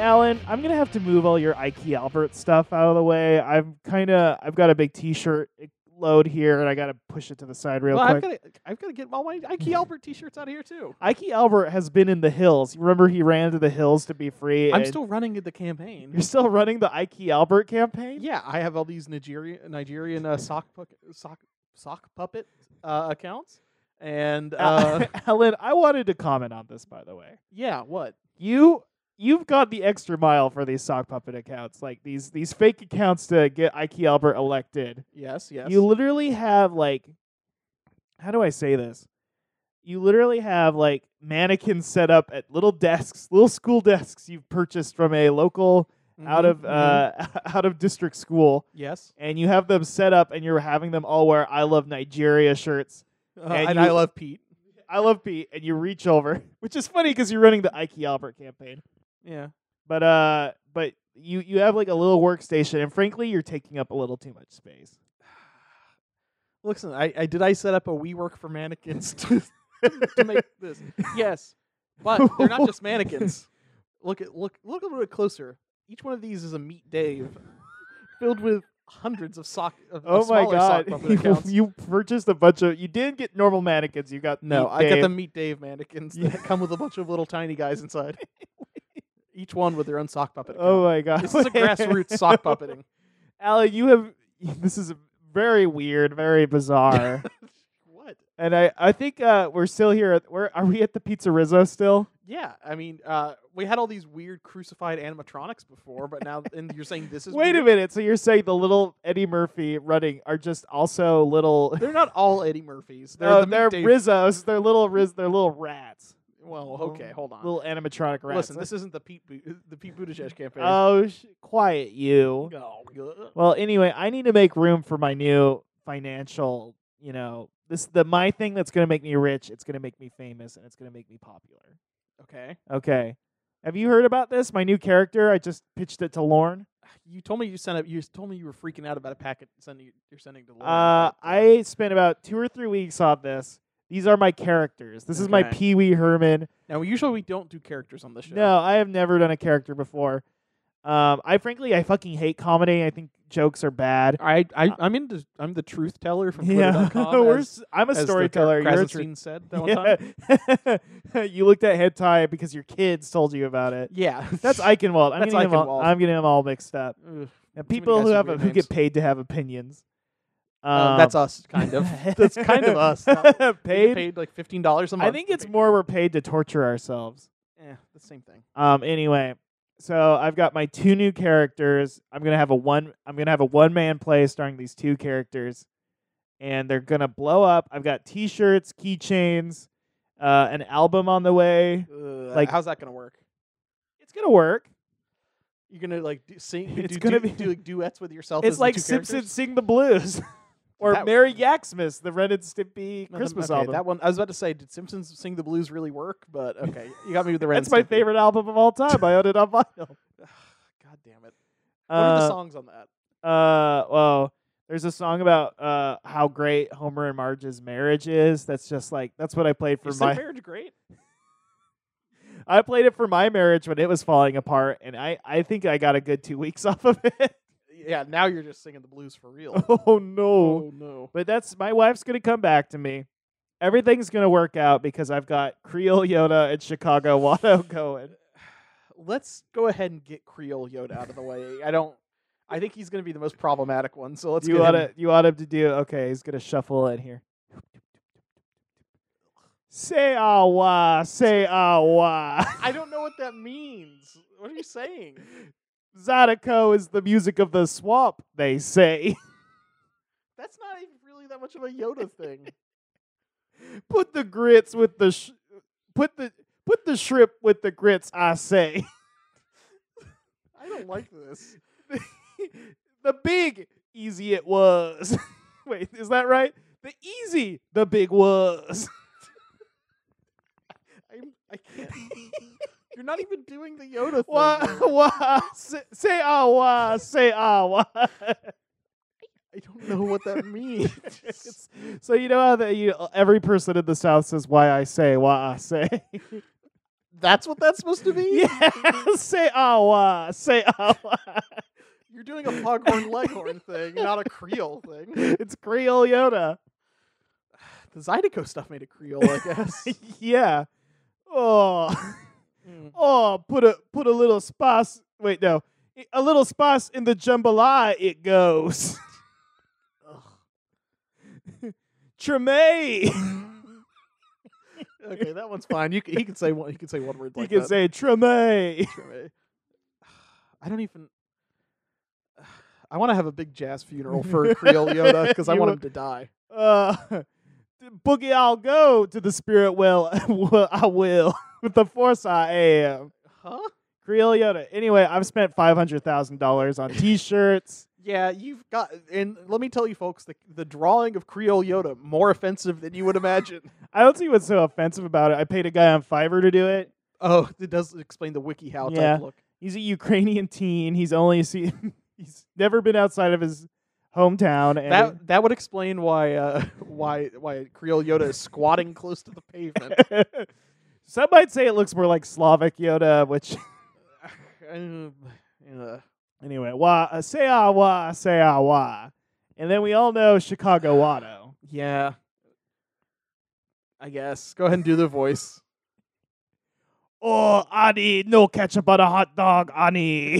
Alan, I'm gonna have to move all your Ike Albert stuff out of the way. I've got a big T-shirt load here, and I gotta push it to the side real quick. I've got to get all my Ike Albert T-shirts out of here too. Ike Albert has been in the hills. You remember he ran to the hills to be free. I'm still running the campaign. You're still running the Ike Albert campaign? Yeah, I have all these Nigerian sock puppet accounts, and Alan, I wanted to comment on this, by the way. yeah, what? You've got the extra mile for these sock puppet accounts, like these fake accounts to get Ike Albert elected. Yes. You literally have how do I say this? You literally have mannequins set up at little desks, little school desks you've purchased from a local out of district school. Yes. And you have them set up, and you're having them all wear "I Love Nigeria" shirts. And I love Pete. I love Pete, and you reach over, which is funny because you're running the Ike Albert campaign. Yeah. But you have a little workstation, and frankly, you're taking up a little too much space. Listen, I set up a WeWork for mannequins to make this. Yes, but they're not just mannequins. Look a little bit closer. Each one of these is a Meet Dave, filled with hundreds of sock puppet accounts. You purchased a bunch of. You didn't get normal mannequins. You got I got the Meet Dave mannequins that come with a bunch of little tiny guys inside. Each one with their own sock puppet account. Oh my god! This is a grassroots sock puppeting. Alan, this is very weird, very bizarre. What? And I think we're still here. Are we at the Pizza Rizzo still? Yeah, I mean, we had all these weird crucified animatronics before, but now and you're saying this is Wait weird? a minute. So you're saying the little Eddie Murphy running are just also little? They're not all Eddie Murphys. They're they're Rizzos. They're little rats. Well, okay, hold on. Little animatronic rats. Listen, this isn't the Pete Buttigieg campaign. Oh, quiet you. No. Well, anyway, I need to make room for my new financial. My thing that's gonna make me rich. It's gonna make me famous, and it's gonna make me popular. Okay. Have you heard about this? My new character. I just pitched it to Lorne. You told me you told me you were freaking out about a packet you're sending to Lorne. I spent about 2 or 3 weeks on this. These are my characters. This is my Pee Wee Herman. Now, usually we don't do characters on this show. No, I have never done a character before. I fucking hate comedy. I think jokes are bad. I'm the truth teller from Twitter.com. I'm a storyteller. You're a Krasenstein said that one time. You looked at hentai because your kids told you about it. Yeah, that's Eichenwald. I'm getting them all mixed up. And people who get paid to have opinions. That's us, kind of. That's kind of us. Paid like $15 a month. I think it's more we're paid to torture ourselves. Yeah, the same thing. Anyway, so I've got my 2 new characters. I'm gonna have a one-man play starring these 2 characters, and they're gonna blow up. I've got T-shirts, keychains, an album on the way. How's that gonna work? It's gonna work. You're gonna sing. It's do duets with yourself. It's as like the 2 Simpsons characters? Sing the Blues. Or Merry Yaxmas, the Ren and Stimpy Christmas album. That one, I was about to say, did Simpsons Sing the Blues really work? But okay, you got me with the Ren and Stimpy. That's my favorite album of all time. I own it on vinyl. God damn it. What are the songs on that? Well, there's a song about how great Homer and Marge's marriage is. That's just that's what I played for my marriage great? I played it for my marriage when it was falling apart, and I think I got a good 2 weeks off of it. Yeah, now you're just singing the blues for real. Oh no. Oh no. But my wife's gonna come back to me. Everything's gonna work out because I've got Creole Yoda and Chicago Watto going. Let's go ahead and get Creole Yoda out of the way. I think he's gonna be the most problematic one. So let's. You want him to do? Okay, he's gonna shuffle in here. Say awa, say awa. I don't know what that means. What are you saying? Zydeco is the music of the swamp, they say. That's not even really that much of a Yoda thing. Put the grits with the put the shrimp with the grits, I say. I don't like this. The big easy it was. Wait, is that right? The big was. I can't. You're not even doing the Yoda thing. Wah, say awa, say awa. I don't know what that means. So you know how every person in the South says why I say. That's what that's supposed to be? Yeah, say awa, say awa. You're doing a foghorn leghorn thing, not a Creole thing. It's Creole Yoda. The Zydeco stuff made it Creole, I guess. Yeah. Oh. Oh, put a little spice. Wait, no. A little spice in the jambalaya. It goes. Treme. Okay, that one's fine. He can say one. He can say one word like You can that. say Treme. Treme. I don't even. I want to have a big jazz funeral for Creole Yoda because I want him to die. Boogie, I'll go to the spirit well. I will. With the force I am. Huh? Creole Yoda. Anyway, I've spent $500,000 on T-shirts. Yeah, you've got, and let me tell you, folks, the drawing of Creole Yoda more offensive than you would imagine. I don't see what's so offensive about it. I paid a guy on Fiverr to do it. Oh, it does explain the WikiHow type look. He's a Ukrainian teen. He's he's never been outside of his hometown. And that would explain why Creole Yoda is squatting close to the pavement. Some might say it looks more like Slavic Yoda, which. Anyway, say ah, and then we all know Chicago Watto. Yeah, I guess. Go ahead and do the voice. Oh, Ani, no ketchup on a hot dog, Ani.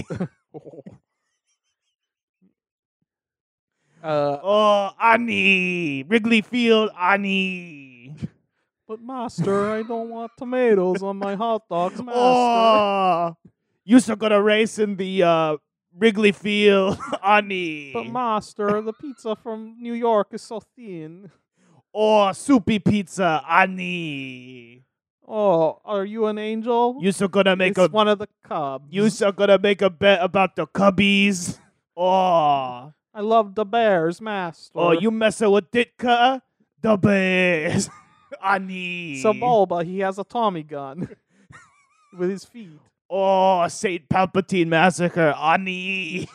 Oh, Ani, Wrigley Field, Ani. But master, I don't want tomatoes on my hot dogs, master. Oh, you still gonna race in the Wrigley Field, Ani. But master, the pizza from New York is so thin. Oh, soupy pizza, Ani. Oh, are you an angel? You still gonna make it's one of the Cubs. You still gonna make a bet about the Cubbies? Oh, I love the Bears, master. Oh, you messing with Ditka? The Bears, Ani. Sebulba, he has a Tommy gun with his feet. Oh, Saint Palpatine massacre, Ani.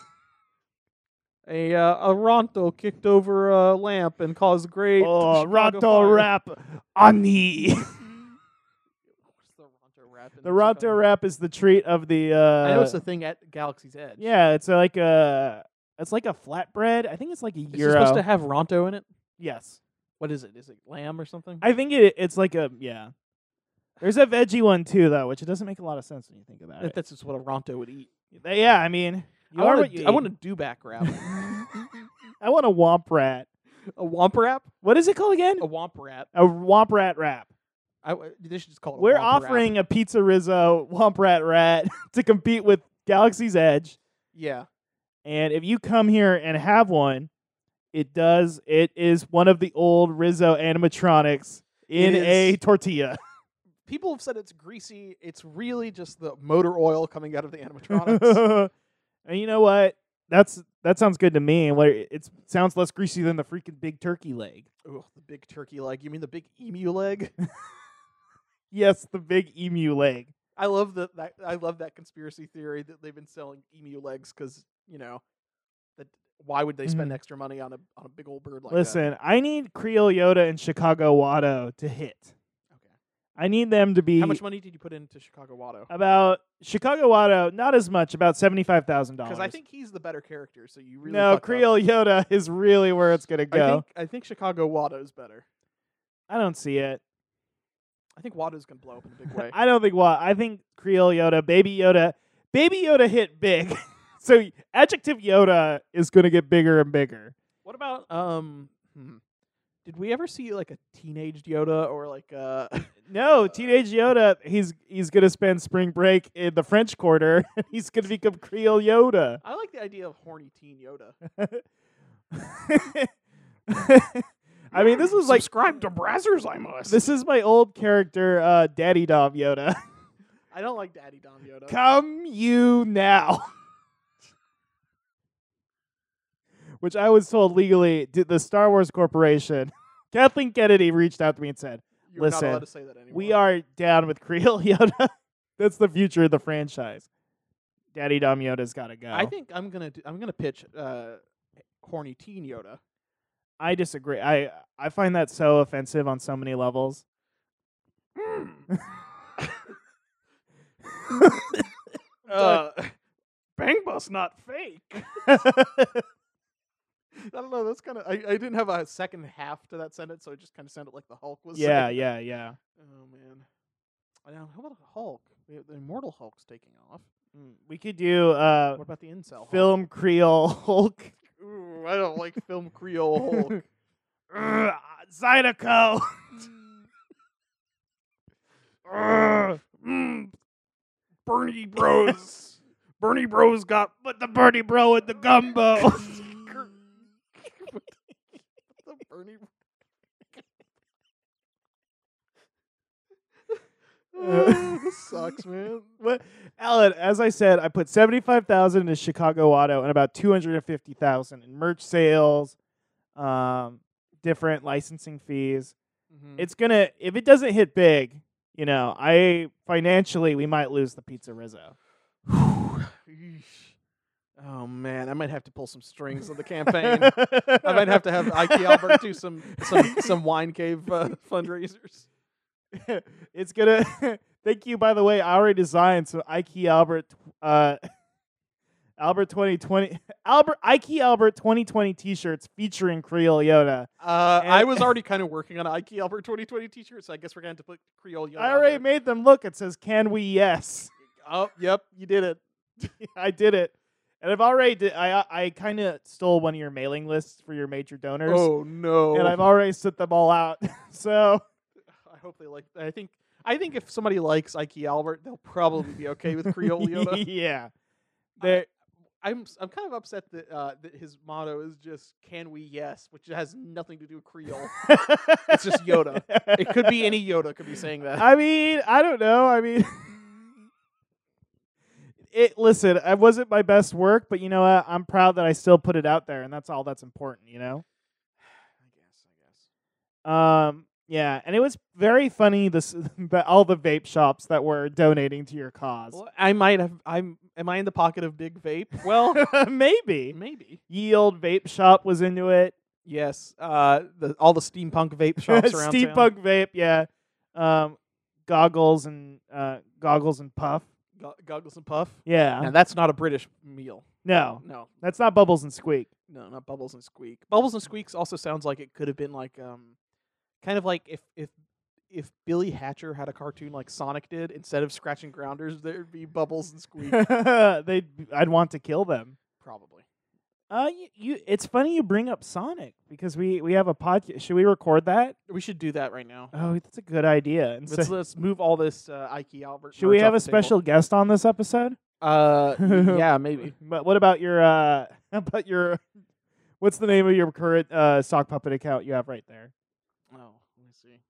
A Ronto kicked over a lamp and caused great. Oh, Chicago Ronto fire. rap, Ani. What's the Ronto rap? The Ronto rap is the treat of the. I know it's the thing at Galaxy's Edge. Yeah, it's like a flatbread. I think it's like a Is it gyro. supposed to have Ronto in it? Yes. What is it? Is it lamb or something? I think it's like a There's a veggie one too, though, which it doesn't make a lot of sense when you think about it. That's just what a Ronto would eat. Yeah, I mean, I want a do-back wrap. I want a womp rat. A womp wrap? What is it called again? A womp rat. A womp rat wrap. They should just call it. We're a womp offering wrap. a Pizza Rizzo womp rat to compete with Galaxy's Edge. Yeah. And if you come here and have one, it is one of the old Rizzo animatronics in a tortilla. People have said it's greasy. It's really just the motor oil coming out of the animatronics. And you know what? That sounds good to me. And it sounds less greasy than the freaking big turkey leg. Ugh, the big turkey leg. You mean the big emu leg? Yes, the big emu leg. I love I love that conspiracy theory that they've been selling emu legs because that why would they spend extra money on a big old bird like that? Listen, I need Creole Yoda and Chicago Watto to hit. Okay. I need them to be. How much money did you put into Chicago Watto? About Chicago Watto, not as much. About $75,000. Because I think he's the better character. So you really no Creole Yoda is really where it's gonna go. I think Chicago Watto is better. I don't see it. I think Watto's gonna blow up in a big way. I don't think I think Creole Yoda, Baby Yoda hit big. So adjective Yoda is gonna get bigger and bigger. What about did we ever see like a teenage Yoda or like No, teenage Yoda, he's gonna spend spring break in the French Quarter and he's gonna become Creole Yoda. I like the idea of horny teen Yoda. I mean, this was like subscribe to Brazzers, I must. This is my old character, Daddy Dom Yoda. I don't like Daddy Dom Yoda. Come you now. Which I was told legally, the Star Wars Corporation, Kathleen Kennedy reached out to me and said, You're listen, not allowed to say that anymore. We are down with Creole Yoda. That's the future of the franchise. Daddy Dom Yoda's got to go. I think I'm gonna pitch horny teen Yoda. I disagree. I find that so offensive on so many levels. Bang Bus, not fake. I don't know. That's kind of. I didn't have a second half to that sentence, so it just kind of sounded like the Hulk was. Yeah, saying yeah, yeah. Oh man. Now, how about Hulk? The Immortal Hulk's taking off. We could do What about the incel Hulk? film Creole Hulk. Ooh, I don't like film Creole Hulk. Zydeco. Bernie Bros. Bernie Bros got Put the Bernie Bro in the gumbo. the Bernie. This sucks, man. What, Alan? As I said, I put 75,000 into Chicago Auto and about 250,000 in merch sales, different licensing fees. Mm-hmm. It's gonna, if it doesn't hit big, you know, financially we might lose the Pizza Rizzo. Oh man, I might have to pull some strings of the campaign. I might have to have Ike Albert do some wine cave fundraisers. It's gonna. Thank you. By the way, I already designed some Ike Albert 2020 Ike Albert 2020 T-shirts featuring Creole Yoda. I was already kind of working on Ike Albert 2020 T-shirts, so I guess we're going to put Creole Yoda. I already made them. Look, it says "Can we?" Yes. Oh, yep, you did it. I did it, and I've already I kind of stole one of your mailing lists for your major donors. Oh no! And I've already sent them all out. So I hope they like. I think if somebody likes Ike Albert, they'll probably be okay with Creole Yoda. Yeah. I'm kind of upset that that his motto is just "Can we?" Yes, which has nothing to do with Creole. It's just Yoda. It could be any Yoda could be saying that. I mean, I don't know. I mean, listen, it wasn't my best work, but you know what? I'm proud that I still put it out there, and that's all that's important, you know? I guess. Yeah, and it was very funny all the vape shops that were donating to your cause. Well, am I in the pocket of Big Vape? Well, maybe. Ye Old Vape Shop was into it. Yes. All the steampunk vape shops around Steampunk town. Vape, yeah. Goggles and Puff. Goggles and Puff. Yeah. And that's not a British meal. No, No, that's not Bubbles and Squeak. no, not Bubbles and Squeak. Bubbles and Squeaks also sounds like it could have been like kind of like if Billy Hatcher had a cartoon like Sonic did, instead of scratching grounders, there'd be Bubbles and Squeak. I'd want to kill them. Probably. It's funny you bring up Sonic because we have a podcast. Should we record that? We should do that right now. Oh, that's a good idea. And Let's move all this Ike Albert. Should we merch have off a the table. special guest on this episode? Yeah, maybe. But what about your what's the name of your current sock puppet account you have right there? Oh, let me see.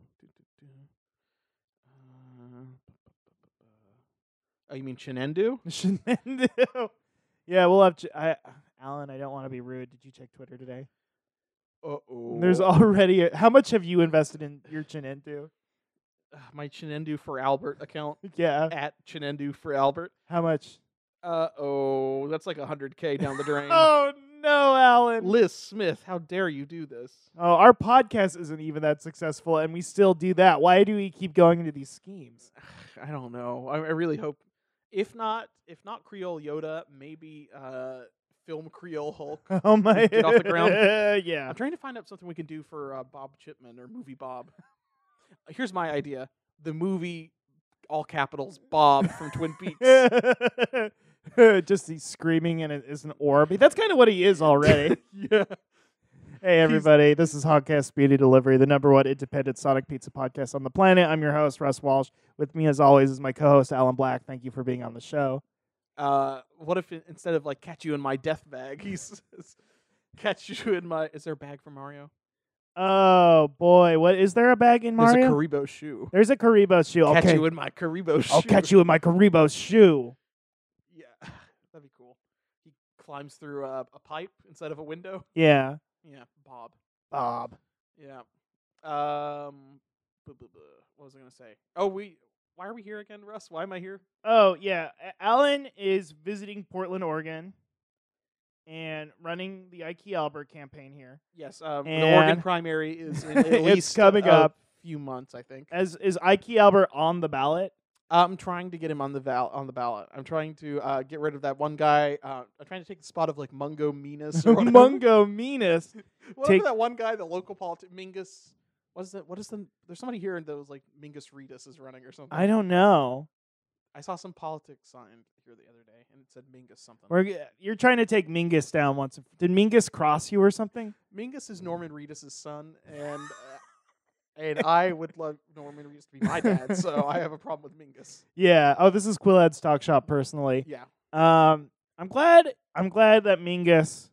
Oh, you mean Chinendu? Shenandoah. Yeah, we'll have. Alan, I don't want to be rude. Did you check Twitter today? Uh-oh. There's already. How much have you invested in your Chinendu? My Chinendu for Albert account. Yeah. At Chinendu for Albert. How much? That's like $100K down the drain. Oh no, Alan. Liz Smith, how dare you do this? Oh, our podcast isn't even that successful, and we still do that. Why do we keep going into these schemes? I don't know. I really hope, if not Creole Yoda, maybe film Creole Hulk. Oh my! Get off the ground. Yeah. I'm trying to find out something we can do for Bob Chipman or Movie Bob. Here's my idea: the movie, all capitals, Bob from Twin Peaks. Just he's screaming and it is an orb. That's kind of what he is already. Yeah. Hey everybody, this is Hogcast Speedy Delivery, the #1 independent Sonic Pizza podcast on the planet. I'm your host, Russ Walsh. With me as always is my co-host, Alan Black. Thank you for being on the show. What if instead of like catch you in my death bag, he says catch you in my... Is there a bag for Mario? Oh boy, what is there a bag in Mario? There's a Karibo shoe. There's a Karibo shoe. Catch you in my Karibo shoe. I'll catch you in my Karibo shoe. Yeah, that'd be cool. He climbs through a pipe instead of a window. Yeah. Yeah, Bob. Yeah. What was I gonna say? Oh, why are we here again, Russ? Why am I here? Oh yeah, Alan is visiting Portland, Oregon, and running the Ike Albert campaign here. Yes, the Oregon primary is in at least coming up. a few months, I think. Is Ike Albert on the ballot? I'm trying to get him on the ballot. I'm trying to get rid of that one guy. I'm trying to take the spot of like Mungo Menas or whatever. Mungo Menas. Whatever that one guy, the local Mingus. What is the? There's somebody here that was like Mingus Redus is running or something. I don't know. I saw some politics sign here the other day, and it said Mingus something. You're trying to take Mingus down once. Did Mingus cross you or something? Mingus is Norman Reedus' son, and I would love Norman Reedus to be my dad, so I have a problem with Mingus. Yeah. Oh, this is Quillhead's Talk Shop personally. Yeah. I'm glad that Mingus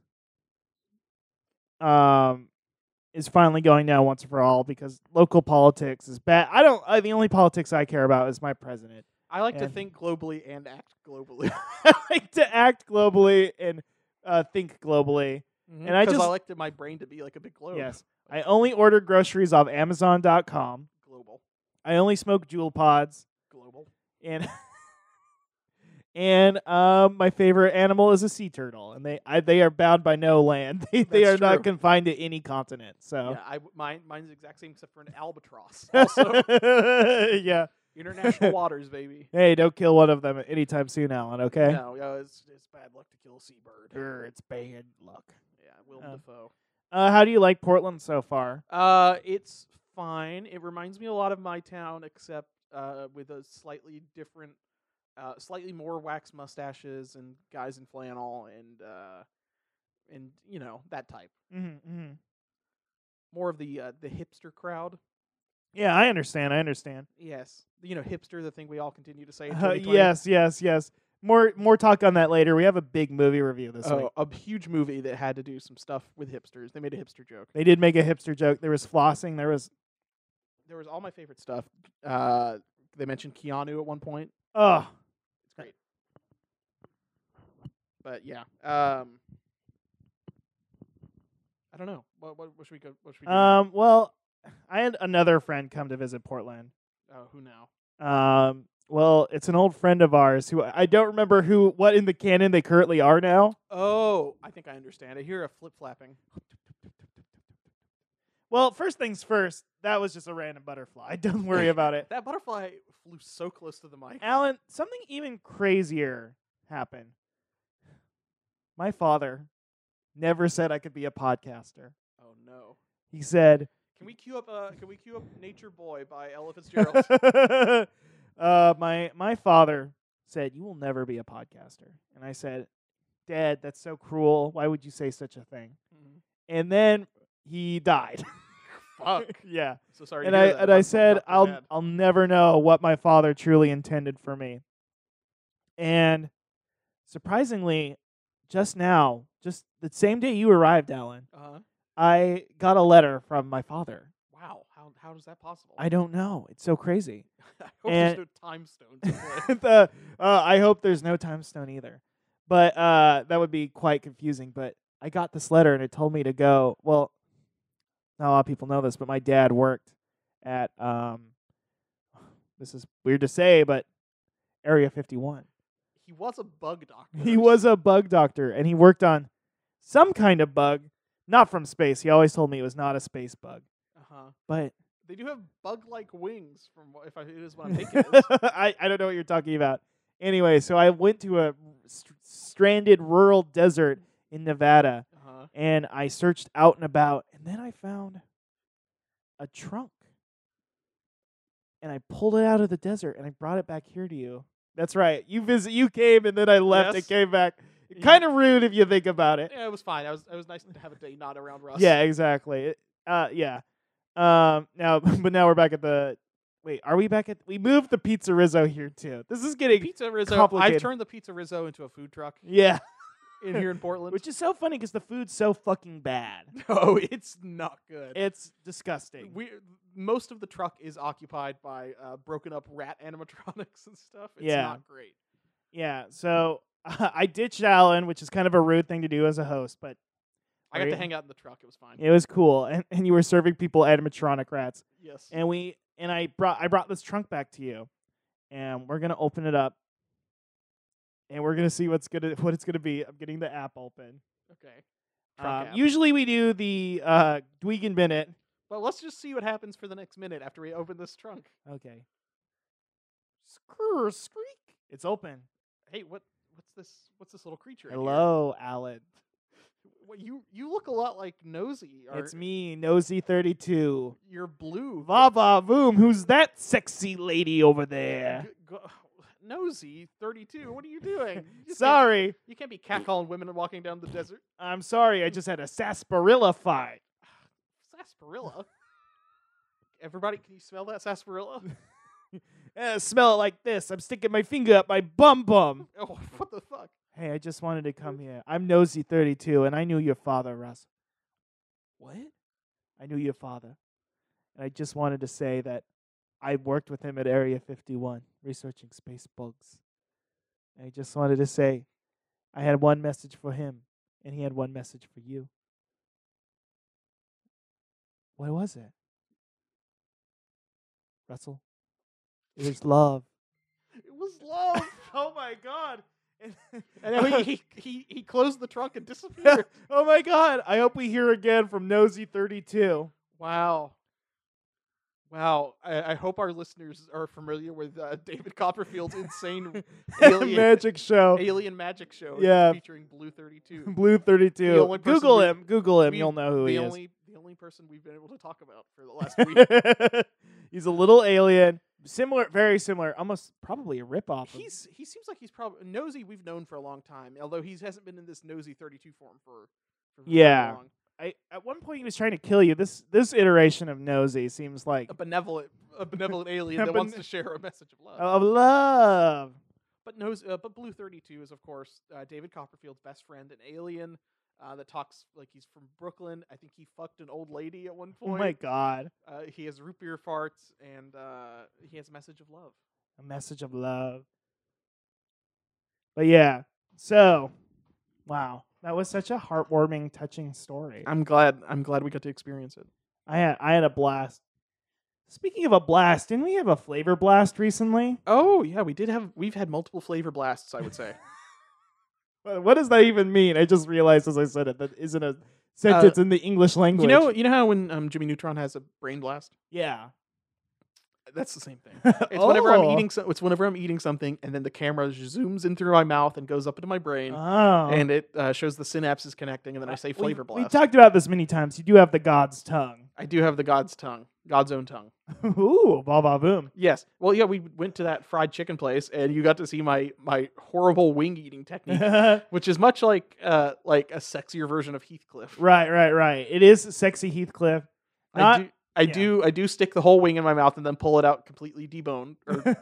is finally going down once and for all, because local politics is bad. The only politics I care about is my president. I like to think globally and act globally. I like to act globally and think globally. Mm-hmm. And I like my brain to be like a big globe. Yes. I only order groceries off Amazon.com. Global. I only smoke Juul pods. Global. And my favorite animal is a sea turtle, and they are bound by no land. They are not confined to any continent. So yeah, mine's the exact same except for an albatross. Also, yeah, international waters, baby. Hey, don't kill one of them anytime soon, Alan. Okay? No, it's bad luck to kill a seabird. It's bad luck. Yeah, Willem Dafoe. How do you like Portland so far? It's fine. It reminds me a lot of my town, except with a slightly different. Slightly more wax mustaches and guys in flannel and you know that type. Mm-hmm. More of the hipster crowd. Yeah, I understand. Yes, hipster, the thing we all continue to say. Yes. More talk on that later. We have a big movie review this week. A huge movie that had to do some stuff with hipsters. They made a hipster joke. They did make a hipster joke. There was flossing. There was all my favorite stuff. They mentioned Keanu at one point. Oh. Great. But yeah, I don't know. What should we go? What should we do? Well, I had another friend come to visit Portland. Oh, who now? Well, it's an old friend of ours who I don't remember what in the canon they currently are now. Oh, I think I understand. I hear a flip flapping. Well, first things first, that was just a random butterfly. Don't worry about it. That butterfly flew so close to the mic. Alan, something even crazier happened. My father never said I could be a podcaster. Oh no. He said, Can we cue up Nature Boy by Ella Fitzgerald? My father said, "You will never be a podcaster." And I said, "Dad, that's so cruel. Why would you say such a thing?" Mm-hmm. And then he died. Fuck. Yeah. So sorry. And I said, I'll never know what my father truly intended for me. And surprisingly, just now, just the same day you arrived, Alan, I got a letter from my father. Wow. How is that possible? I don't know. It's so crazy. I hope there's no time stone. I hope there's no time stone either. But that would be quite confusing. But I got this letter and it told me to go. Well, not a lot of people know this, but my dad worked at this is weird to say, but Area 51. He was a bug doctor. He was a bug doctor, and he worked on some kind of bug, not from space. He always told me it was not a space bug. But they do have bug-like wings. It is what I'm thinking. It is. I don't know what you're talking about. Anyway, so I went to a stranded rural desert in Nevada, and I searched out and about, and then I found a trunk, and I pulled it out of the desert, and I brought it back here to you. That's right. You came, and then I left and came back. Kind of rude if you think about it. Yeah, it was fine. It was nice to have a day not around Russ. Yeah, exactly. Yeah. Now we're back at the. Wait, are we back at? We moved the Pizza Rizzo here too. This is getting Pizza Rizzo. complicated. I've turned the Pizza Rizzo into a food truck. Yeah. In here in Portland, which is so funny because the food's so fucking bad. No, it's not good. It's disgusting. Most of the truck is occupied by broken up rat animatronics and stuff. It's not great. Yeah, so I ditched Alan, which is kind of a rude thing to do as a host, but I got to hang out in the truck. It was fine. It was cool, and you were serving people animatronic rats. Yes. And I brought this trunk back to you, and we're gonna open it up. And we're gonna see what it's gonna be. I'm getting the app open. Okay. Usually we do the Dwegan Minute. But let's just see what happens for the next minute after we open this trunk. Okay. Squeak. It's open. Hey, what's this little creature? in Hello, Alan. here? What, you look a lot like Nosy. It's me, Nosy32. You're blue. Va va voom. Who's that sexy lady over there? Nosy 32. What are you doing? You just Sorry. you can't be catcalling women and walking down the desert. I'm sorry. I just had a sarsaparilla fight. Sarsaparilla. Everybody, can you smell that sarsaparilla? Smell it like this. I'm sticking my finger up my bum bum. Oh, what the fuck? Hey, I just wanted to come here. I'm Nosy32, and I knew your father, Russ. What? I knew your father. And I just wanted to say that I worked with him at Area 51, researching space bugs. And I just wanted to say I had one message for him, and he had one message for you. What was it? Russell? It was love. It was love. Oh my god. And then he closed the trunk and disappeared. Oh my god. I hope we hear again from Nosy32. Wow. I hope our listeners are familiar with David Copperfield's insane magic show. alien magic show. Yeah. Featuring Blue 32. Blue 32. The only person Google we- him. Google him. You'll know who he is. The only person we've been able to talk about for the last week. He's a little alien. Similar, very similar. Almost probably a ripoff. He seems like he's probably Nosy. We've known for a long time, although he hasn't been in this Nosy 32 form for very Yeah. long. At one point he was trying to kill you. This iteration of Nosy seems like A benevolent alien that wants to share a message of love. of love. But Blue 32 is, of course, David Copperfield's best friend, an alien that talks like he's from Brooklyn. I think he fucked an old lady at one Oh point. my god. He has root beer farts, and he has a message of love. A message of love. But yeah. So, wow. That was such a heartwarming, touching story. I'm glad we got to experience it. I had a blast. Speaking of a blast, didn't we have a flavor blast recently? Oh yeah, we've had multiple flavor blasts, I would say. What does that even mean? I just realized as I said it that isn't a sentence in the English language. You know how when Jimmy Neutron has a brain blast? Yeah. That's the same thing. It's whenever I'm Oh. eating something, and then the camera zooms in through my mouth and goes up into my brain, Oh. and it shows the synapses connecting, and then I say flavor We blast. talked about this many times. You do have the God's tongue. I do have the God's tongue, God's own tongue. Ooh, ba ba boom. Yes. Well, yeah, we went to that fried chicken place, and you got to see my horrible wing eating technique, right, which is much like a sexier version of Heathcliff. right. It is sexy Heathcliff. Not, I do stick the whole wing in my mouth and then pull it out completely deboned.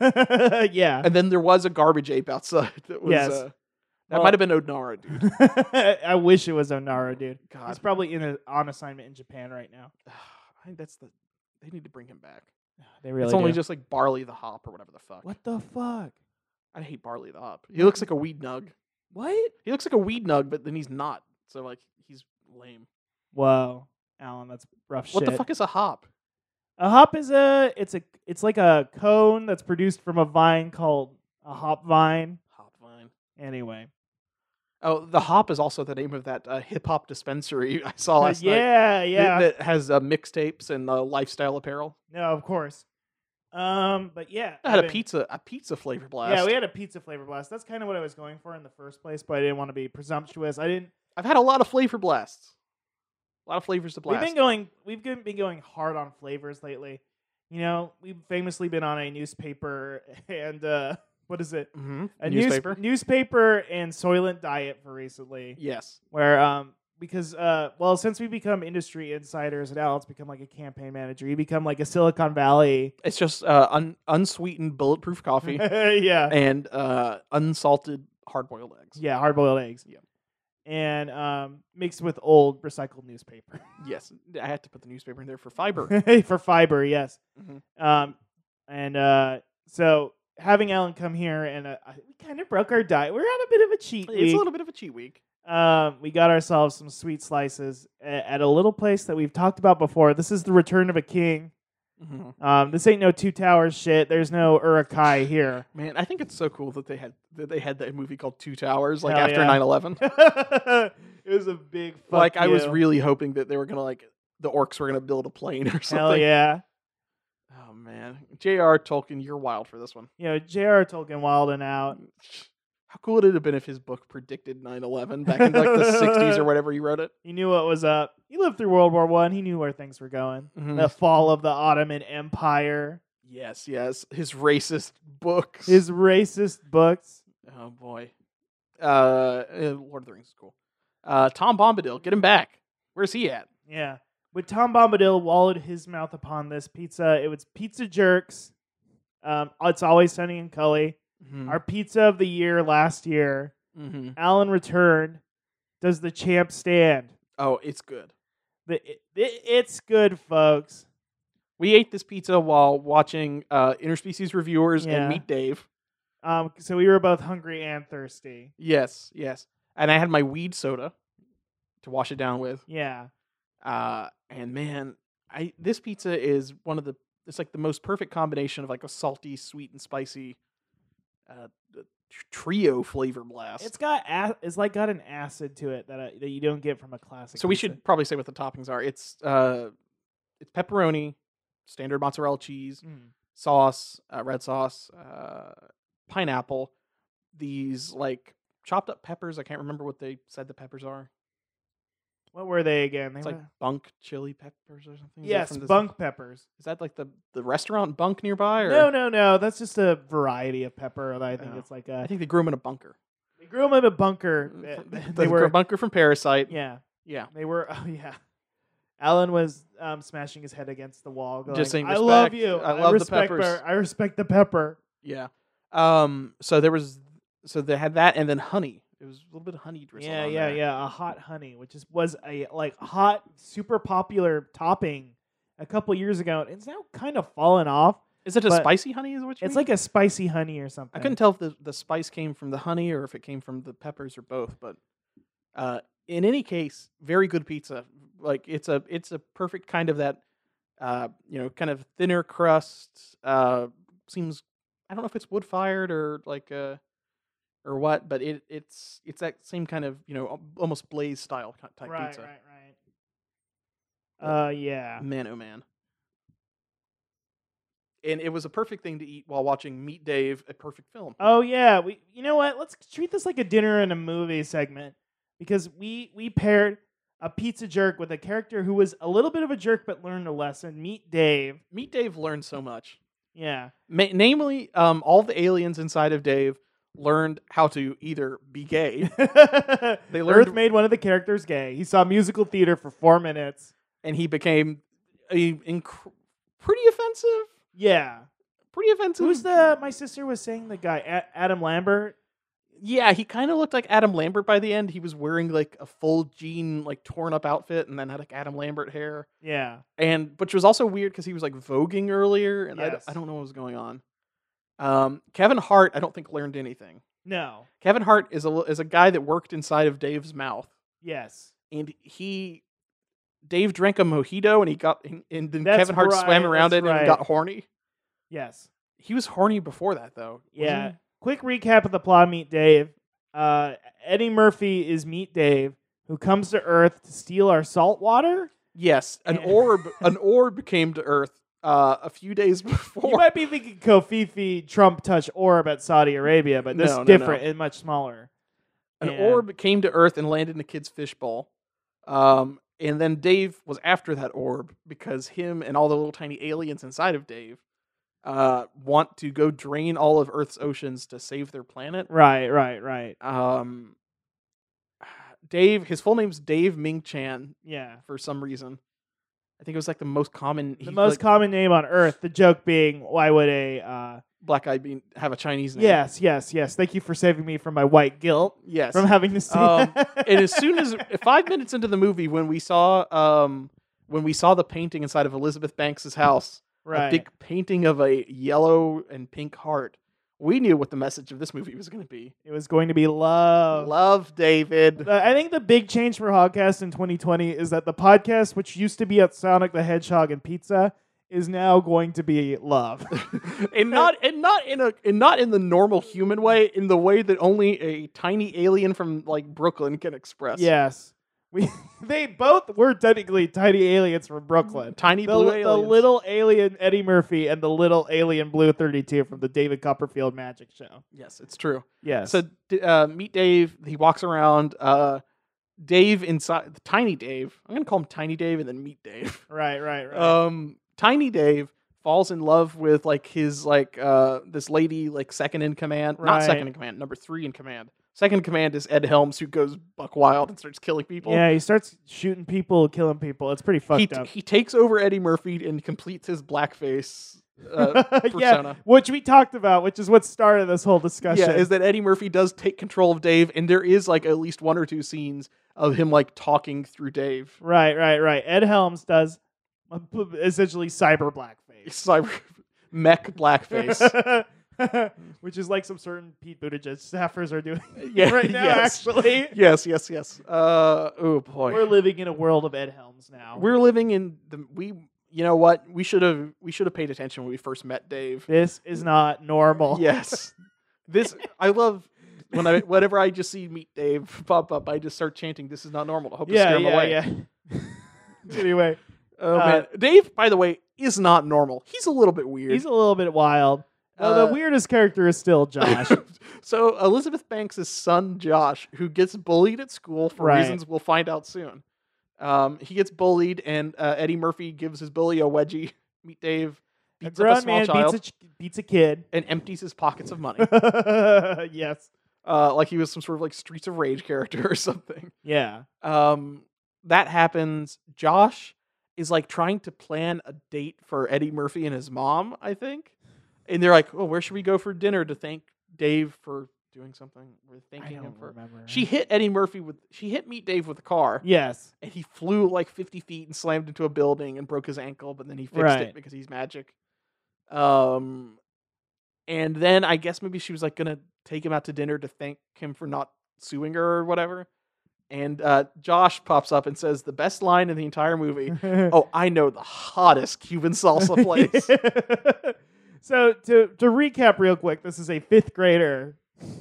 yeah. And then there was a garbage ape outside that was Yes. that Well- might have been Onara, dude. I wish it was Onara, dude. God. He's probably on assignment in Japan right now. I think they need to bring him back. They really It's only do. just like Barley the Hop or whatever the fuck. What the fuck? I hate Barley the Hop. He looks like a weed nug. What? He looks like a weed nug, but then he's not. So like he's lame. Whoa, Alan, that's rough shit. What the fuck is a hop? A hop is it's like a cone that's produced from a vine called a hop vine. Hop vine. Anyway. Oh, the Hop is also the name of that hip hop dispensary I saw last night. Yeah. That has mixtapes and lifestyle apparel. No, of course. But yeah. I had a pizza flavor blast. Yeah, we had a pizza flavor blast. That's kind of what I was going for in the first place, but I didn't want to be presumptuous. I've had a lot of flavor blasts. A lot of flavors to blast. We've been going hard on flavors lately. You know, we've famously been on a newspaper and what is it? Mm-hmm. A newspaper. Newspaper and Soylent Diet for recently. Yes. Where because since we become industry insiders and Alan's become like a campaign manager, you become like a Silicon Valley. It's just unsweetened bulletproof coffee yeah. and unsalted hard-boiled eggs. Yeah, hard boiled eggs. Yeah. And mixed with old recycled newspaper. Yes, I had to put the newspaper in there for fiber. For fiber, yes. Mhm. So having Alan come here and we kind of broke our diet. We're on a bit of a cheat week. It's a little bit of a cheat week. We got ourselves some sweet slices at a little place that we've talked about before. This is the Return of a King. Mm-hmm. This ain't no Two Towers shit. There's no Urukai here. Man, I think it's so cool that they had that movie called Two Towers like Hell after yeah. 9/11. It was a big fuck Like I was you. really hoping that they were gonna the orcs were gonna build a plane or something. Hell yeah. Oh Oh man, J.R. Tolkien, you're wild for this one. You know, J.R. Tolkien wilding out. How cool would it have been if his book predicted 9/11 back in like the 60s or whatever he wrote it? He knew what was up. He lived through World War I. He knew where things were going. Mhm. The fall of the Ottoman Empire. Yes. His racist books. His racist books. Oh boy. Lord of the Rings is cool. Tom Bombadil, get him back. Where's he at? Yeah. When Tom Bombadil wallowed his mouth upon this pizza, it was Pizza Jerks. It's Always Sunny in Cully. Mm-hmm. Our pizza of the year last year. Mm-hmm. Alan returned. Does the champ stand? Oh, it's good. It's good, folks. We ate this pizza while watching Interspecies Reviewers and Meet Dave. So we were both hungry and thirsty. Yes. And I had my weed soda to wash it down with. Yeah. And man, this pizza is it's like the most perfect combination of like a salty, sweet, and spicy trio flavor blast. It's got an acid to it that you don't get from a classic. So we should probably say what the toppings are. It's pepperoni, standard mozzarella cheese, sauce, red sauce, pineapple. These like chopped up peppers. I can't remember what they said the peppers are. What were they again? It's like Bunk chili peppers or something. Yes, Bunk peppers. Is that like the restaurant Bunk nearby? Or? No. That's just a variety of pepper. I think it's like I think they grew them in a bunker. They grew them in a bunker. They were a bunker from Parasite. Yeah. They were. Oh yeah. Alan was smashing his head against the wall, going, just saying, "I love you. I love the peppers. I respect the pepper." Yeah. So they had that, and then honey. It was a little bit of honey drizzle. Yeah. A hot honey, which was a hot, super popular topping a couple years ago. It's now kind of fallen off. Is it a spicy honey? Is what you mean? It's like a spicy honey or something. I couldn't tell if the spice came from the honey or if it came from the peppers or both. But in any case, very good pizza. Like it's a perfect kind of that, kind of thinner crust. Seems, I don't know if it's wood fired or like or what, but it's that same kind of almost blaze style type pizza. Right. Yeah. Man, oh man. And it was a perfect thing to eat while watching Meet Dave, a perfect film. Oh yeah, you know what? Let's treat this like a dinner and a movie segment because we paired a pizza jerk with a character who was a little bit of a jerk but learned a lesson. Meet Dave. Meet Dave learned so much. Yeah. Namely, all the aliens inside of Dave learned how to either be gay. They learned Earth made one of the characters gay. He saw musical theater for 4 minutes, and he became pretty offensive. Yeah, pretty offensive. Who's my sister was saying the guy Adam Lambert. Yeah, he kind of looked like Adam Lambert by the end. He was wearing like a full jean, like torn up outfit, and then had like Adam Lambert hair. Yeah, which was also weird because he was like voguing earlier, and yes. I don't know what was going on. Kevin Hart, I don't think learned anything. No, Kevin Hart is a guy that worked inside of Dave's mouth. Yes, and Dave drank a mojito, and then Kevin Hart swam around it and got horny. Yes, he was horny before that though. Yeah. Quick recap of the plot: Meet Dave. Eddie Murphy is Meet Dave, who comes to Earth to steal our salt water. Yes, an orb came to Earth a few days before. You might be thinking Kofifi Trump touch orb at Saudi Arabia, but this is different and much smaller. An orb came to Earth and landed in a kid's fishbowl. And then Dave was after that orb because him and all the little tiny aliens inside of Dave want to go drain all of Earth's oceans to save their planet. Right. Dave, his full name's Dave Ming Chan. Yeah. For some reason. I think it was like the most common... common name on Earth. The joke being, why would a... black guy have a Chinese name? Yes. Thank you for saving me from my white guilt. Yes. From having to see and as soon as 5 minutes into the movie, when we saw the painting inside of Elizabeth Banks' house, a big painting of a yellow and pink heart, we knew what the message of this movie was going to be. It was going to be love. Love, David. I think the big change for Hogcast in 2020 is that the podcast, which used to be at Sonic the Hedgehog and Pizza, is now going to be love. and not in the normal human way, in the way that only a tiny alien from like Brooklyn can express. Yes. They both were technically tiny aliens from Brooklyn. Tiny blue aliens. The little alien Eddie Murphy and the little alien Blue 32 from the David Copperfield magic show. Yes, it's true. Yes. So meet Dave. He walks around. Dave inside Tiny Dave. I'm gonna call him Tiny Dave and then meet Dave. Right. Tiny Dave falls in love with like his like this lady like second in command, not second in command, number 3 in command. Second in command is Ed Helms, who goes buck wild and starts killing people. Yeah, he starts shooting people, killing people. It's pretty fucked up. He takes over Eddie Murphy and completes his blackface persona. Yeah, which we talked about, which is what started this whole discussion. Yeah, is that Eddie Murphy does take control of Dave, and there is like at least 1 or 2 scenes of him like talking through Dave. Right. Ed Helms does essentially cyber blackface. Cyber mech blackface. Which is like some certain Pete Buttigieg staffers are doing right now, yes. actually. Yes. Oh boy. We're living in a world of Ed Helms now. We're living in you know what? We should have paid attention when we first met Dave. This is not normal. Yes. I love whenever I just see Meet Dave pop up, I just start chanting, "This is not normal." I hope to scare him away. Yeah. Anyway. Oh man. Dave, by the way, is not normal. He's a little bit weird. He's a little bit wild. The weirdest character is still Josh. So Elizabeth Banks' son, Josh, who gets bullied at school for reasons we'll find out soon. He gets bullied, and Eddie Murphy gives his bully a wedgie. Meet Dave, beats up a small child, beats a kid, and empties his pockets of money. Yes. Like he was some sort of like Streets of Rage character or something. Yeah. That happens. Josh is like trying to plan a date for Eddie Murphy and his mom, I think. And they're like, "Oh, where should we go for dinner to thank Dave for doing something?" We're thanking him for. Remember. She hit Meet Dave with a car. Yes. And he flew like 50 feet and slammed into a building and broke his ankle, but then he fixed it because he's magic. And then I guess maybe she was like gonna take him out to dinner to thank him for not suing her or whatever. And Josh pops up and says the best line in the entire movie. "Oh, I know the hottest Cuban salsa place." So to recap real quick, this is a 5th grader.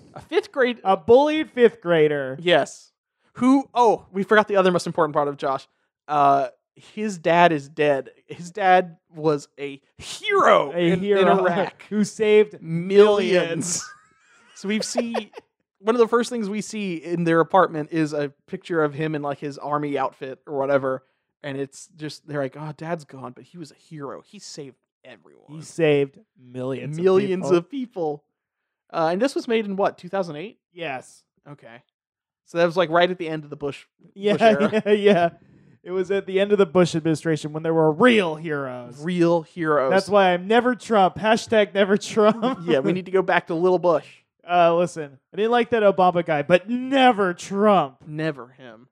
A bullied 5th grader. Yes. We forgot the other most important part of Josh. His dad is dead. His dad was a hero in Iraq. Who saved millions. So we see, one of the first things we see in their apartment is a picture of him in like his army outfit or whatever. And it's just, they're like, "Oh, Dad's gone, but he was a hero. He saved everyone. He saved millions of people." And this was made in what, 2008? Yes. Okay. So that was like right at the end of the Bush Yeah. It was at the end of the Bush administration when there were real heroes. That's why I'm never Trump. # never Trump. Yeah, we need to go back to Little Bush. Listen, I didn't like that Obama guy, but never Trump. Never him.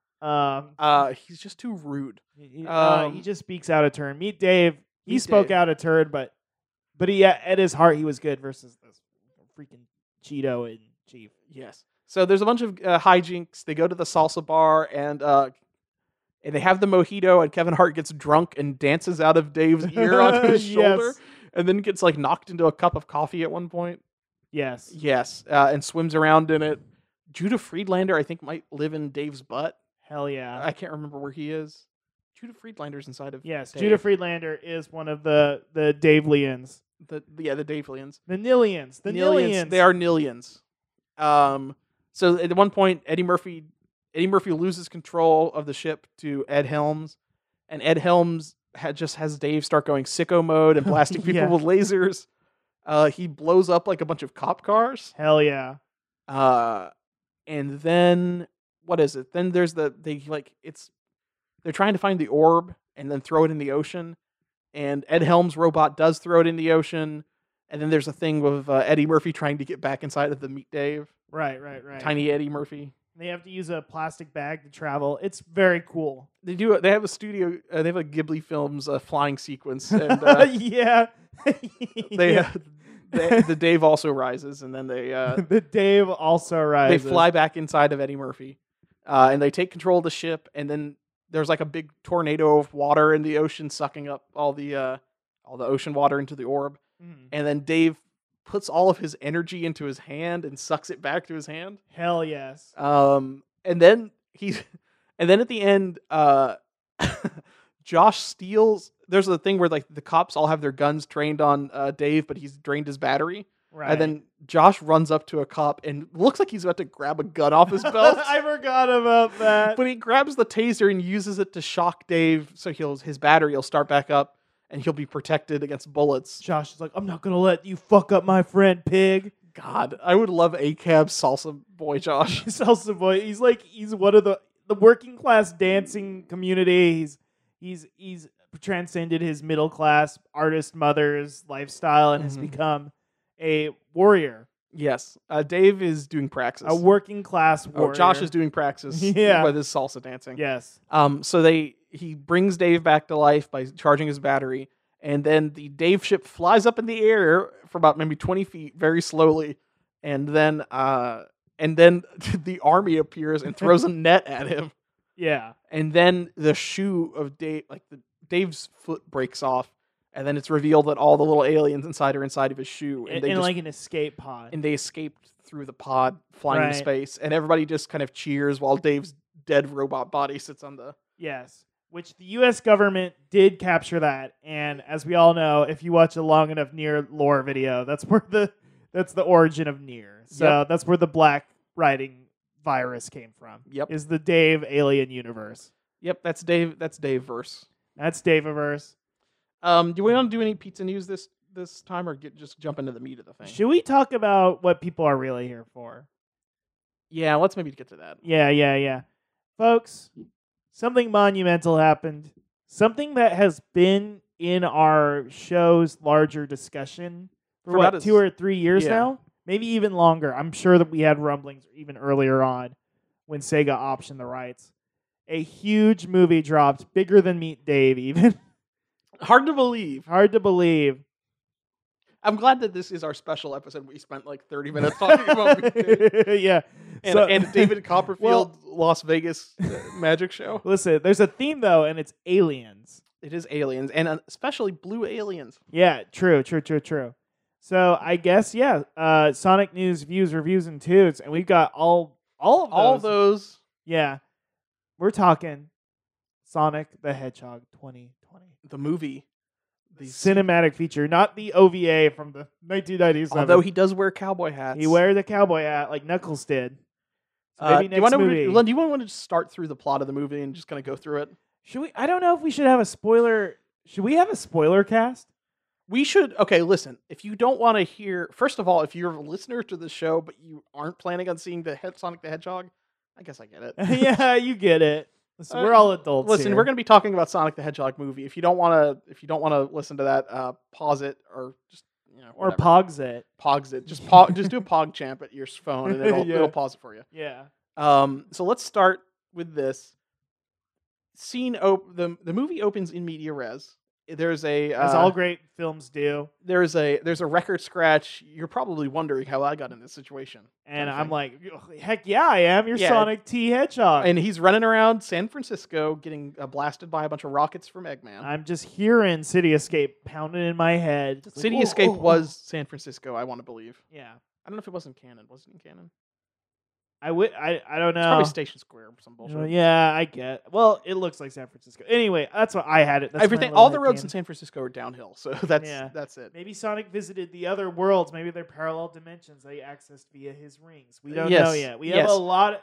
He's just too rude. He just speaks out of turn. Meet Dave. He spoke out of turn, but he at his heart he was good versus this freaking Cheeto in chief. Yes. So there's a bunch of hijinks. They go to the salsa bar and they have the mojito, and Kevin Hart gets drunk and dances out of Dave's ear onto his shoulder, and then gets like knocked into a cup of coffee at one point. Yes. And swims around in it. Judah Friedlander, I think, might live in Dave's butt. Hell yeah. I can't remember where he is. Judah Friedlander's inside of Dave. Judah Friedlander is one of the Davelians. The Davelians. The Nillians. They are Nillians. So at one point, Eddie Murphy loses control of the ship to Ed Helms, and Ed Helms just has Dave start going sicko mode and blasting people with lasers. He blows up like a bunch of cop cars. Hell yeah. And then what is it? Then there's they're trying to find the orb and then throw it in the ocean. And Ed Helms' robot does throw it in the ocean. And then there's a thing with Eddie Murphy trying to get back inside of the Meet Dave. Right. Tiny Eddie Murphy. They have to use a plastic bag to travel. It's very cool. They do. They have a studio. They have a Ghibli Films flying sequence. And, yeah. The Dave also rises, and then they the Dave also rises. They fly back inside of Eddie Murphy, and they take control of the ship. And then there's like a big tornado of water in the ocean, sucking up all the ocean water into the orb. Mm. And then Dave puts all of his energy into his hand and sucks it back to his hand. Hell yes. And then And then at the end, Josh steals. There's a thing where like the cops all have their guns trained on Dave, but he's drained his battery. Right. And then Josh runs up to a cop and looks like he's about to grab a gun off his belt. I forgot about that. But he grabs the taser and uses it to shock Dave, so his battery will start back up and he'll be protected against bullets. Josh is like, I'm not gonna let you fuck up my friend, pig. God, I would love ACAB salsa boy Josh. Salsa boy. He's one of the working class dancing community. He's transcended his middle class artist mother's lifestyle and has become a warrior. Yes. Dave is doing praxis. A working class warrior. Josh is doing praxis with his salsa dancing. Yes. So he brings Dave back to life by charging his battery, and then the Dave ship flies up in the air for about maybe 20 feet very slowly, and then the army appears and throws a net at him. Yeah. And then the shoe of Dave, Dave's foot breaks off, and then it's revealed that all the little aliens inside are inside of his shoe. And they like an escape pod. And they escaped through the pod, flying into space. And everybody just kind of cheers while Dave's dead robot body sits on the... Yes. Which the U.S. government did capture that. And as we all know, if you watch a long enough Nier lore video, that's the origin of Nier. So that's where the black writing virus came from. Yep. Is the Dave alien universe. Yep, that's Dave. That's Dave-verse. That's Dave-averse. Do we want to do any pizza news this time, or just jump into the meat of the thing? Should we talk about what people are really here for? Yeah, let's maybe get to that. Yeah. Folks, something monumental happened. Something that has been in our show's larger discussion for 2 or 3 years now? Maybe even longer. I'm sure that we had rumblings even earlier on when Sega optioned the rights. A huge movie dropped, bigger than Meet Dave even. Hard to believe. Hard to believe. I'm glad that this is our special episode. We spent like 30 minutes talking about Meet Dave. Yeah. And David Copperfield Las Vegas magic show. Listen, there's a theme though, and it's aliens. It is aliens, and especially blue aliens. Yeah, true. So I guess Sonic news, views, reviews, and toots, and we've got all of those. Yeah, we're talking Sonic the Hedgehog 2020, the movie, the cinematic feature, not the OVA from the 1997. Although he does wear cowboy hats, he wears a cowboy hat like Knuckles did. So maybe next movie. Do you want to just start through the plot of the movie and just kind of go through it? Should we? I don't know if we should have a spoiler. Should we have a spoiler cast? We should. Okay, listen. If you don't want to hear, first of all, if you're a listener to the show but you aren't planning on seeing the Sonic the Hedgehog, I guess I get it. Yeah, you get it. Listen, we're all adults. Listen, here. We're going to be talking about Sonic the Hedgehog movie. If you don't want to listen to that, pause it or just or pogs it. Pogs it. Just just do a pog champ at your phone and it'll pause it for you. Yeah. So let's start with this scene. The movie opens in media res. There's as all great films do. There's a record scratch. You're probably wondering how I got in this situation. And I'm like, heck yeah, I am. You're Sonic T. Hedgehog. And he's running around San Francisco getting blasted by a bunch of rockets from Eggman. I'm just hearing City Escape pounding in my head. City Escape was San Francisco, I want to believe. Yeah. I don't know if it was in canon. Was it in canon? I don't know. It's probably Station Square or some bullshit. Yeah, I get. Well, it looks like San Francisco. Anyway, that's what I had it. That's all the roads in San Francisco are downhill, so that's it. Maybe Sonic visited the other worlds. Maybe they're parallel dimensions that he accessed via his rings. We don't know yet. We have a lot.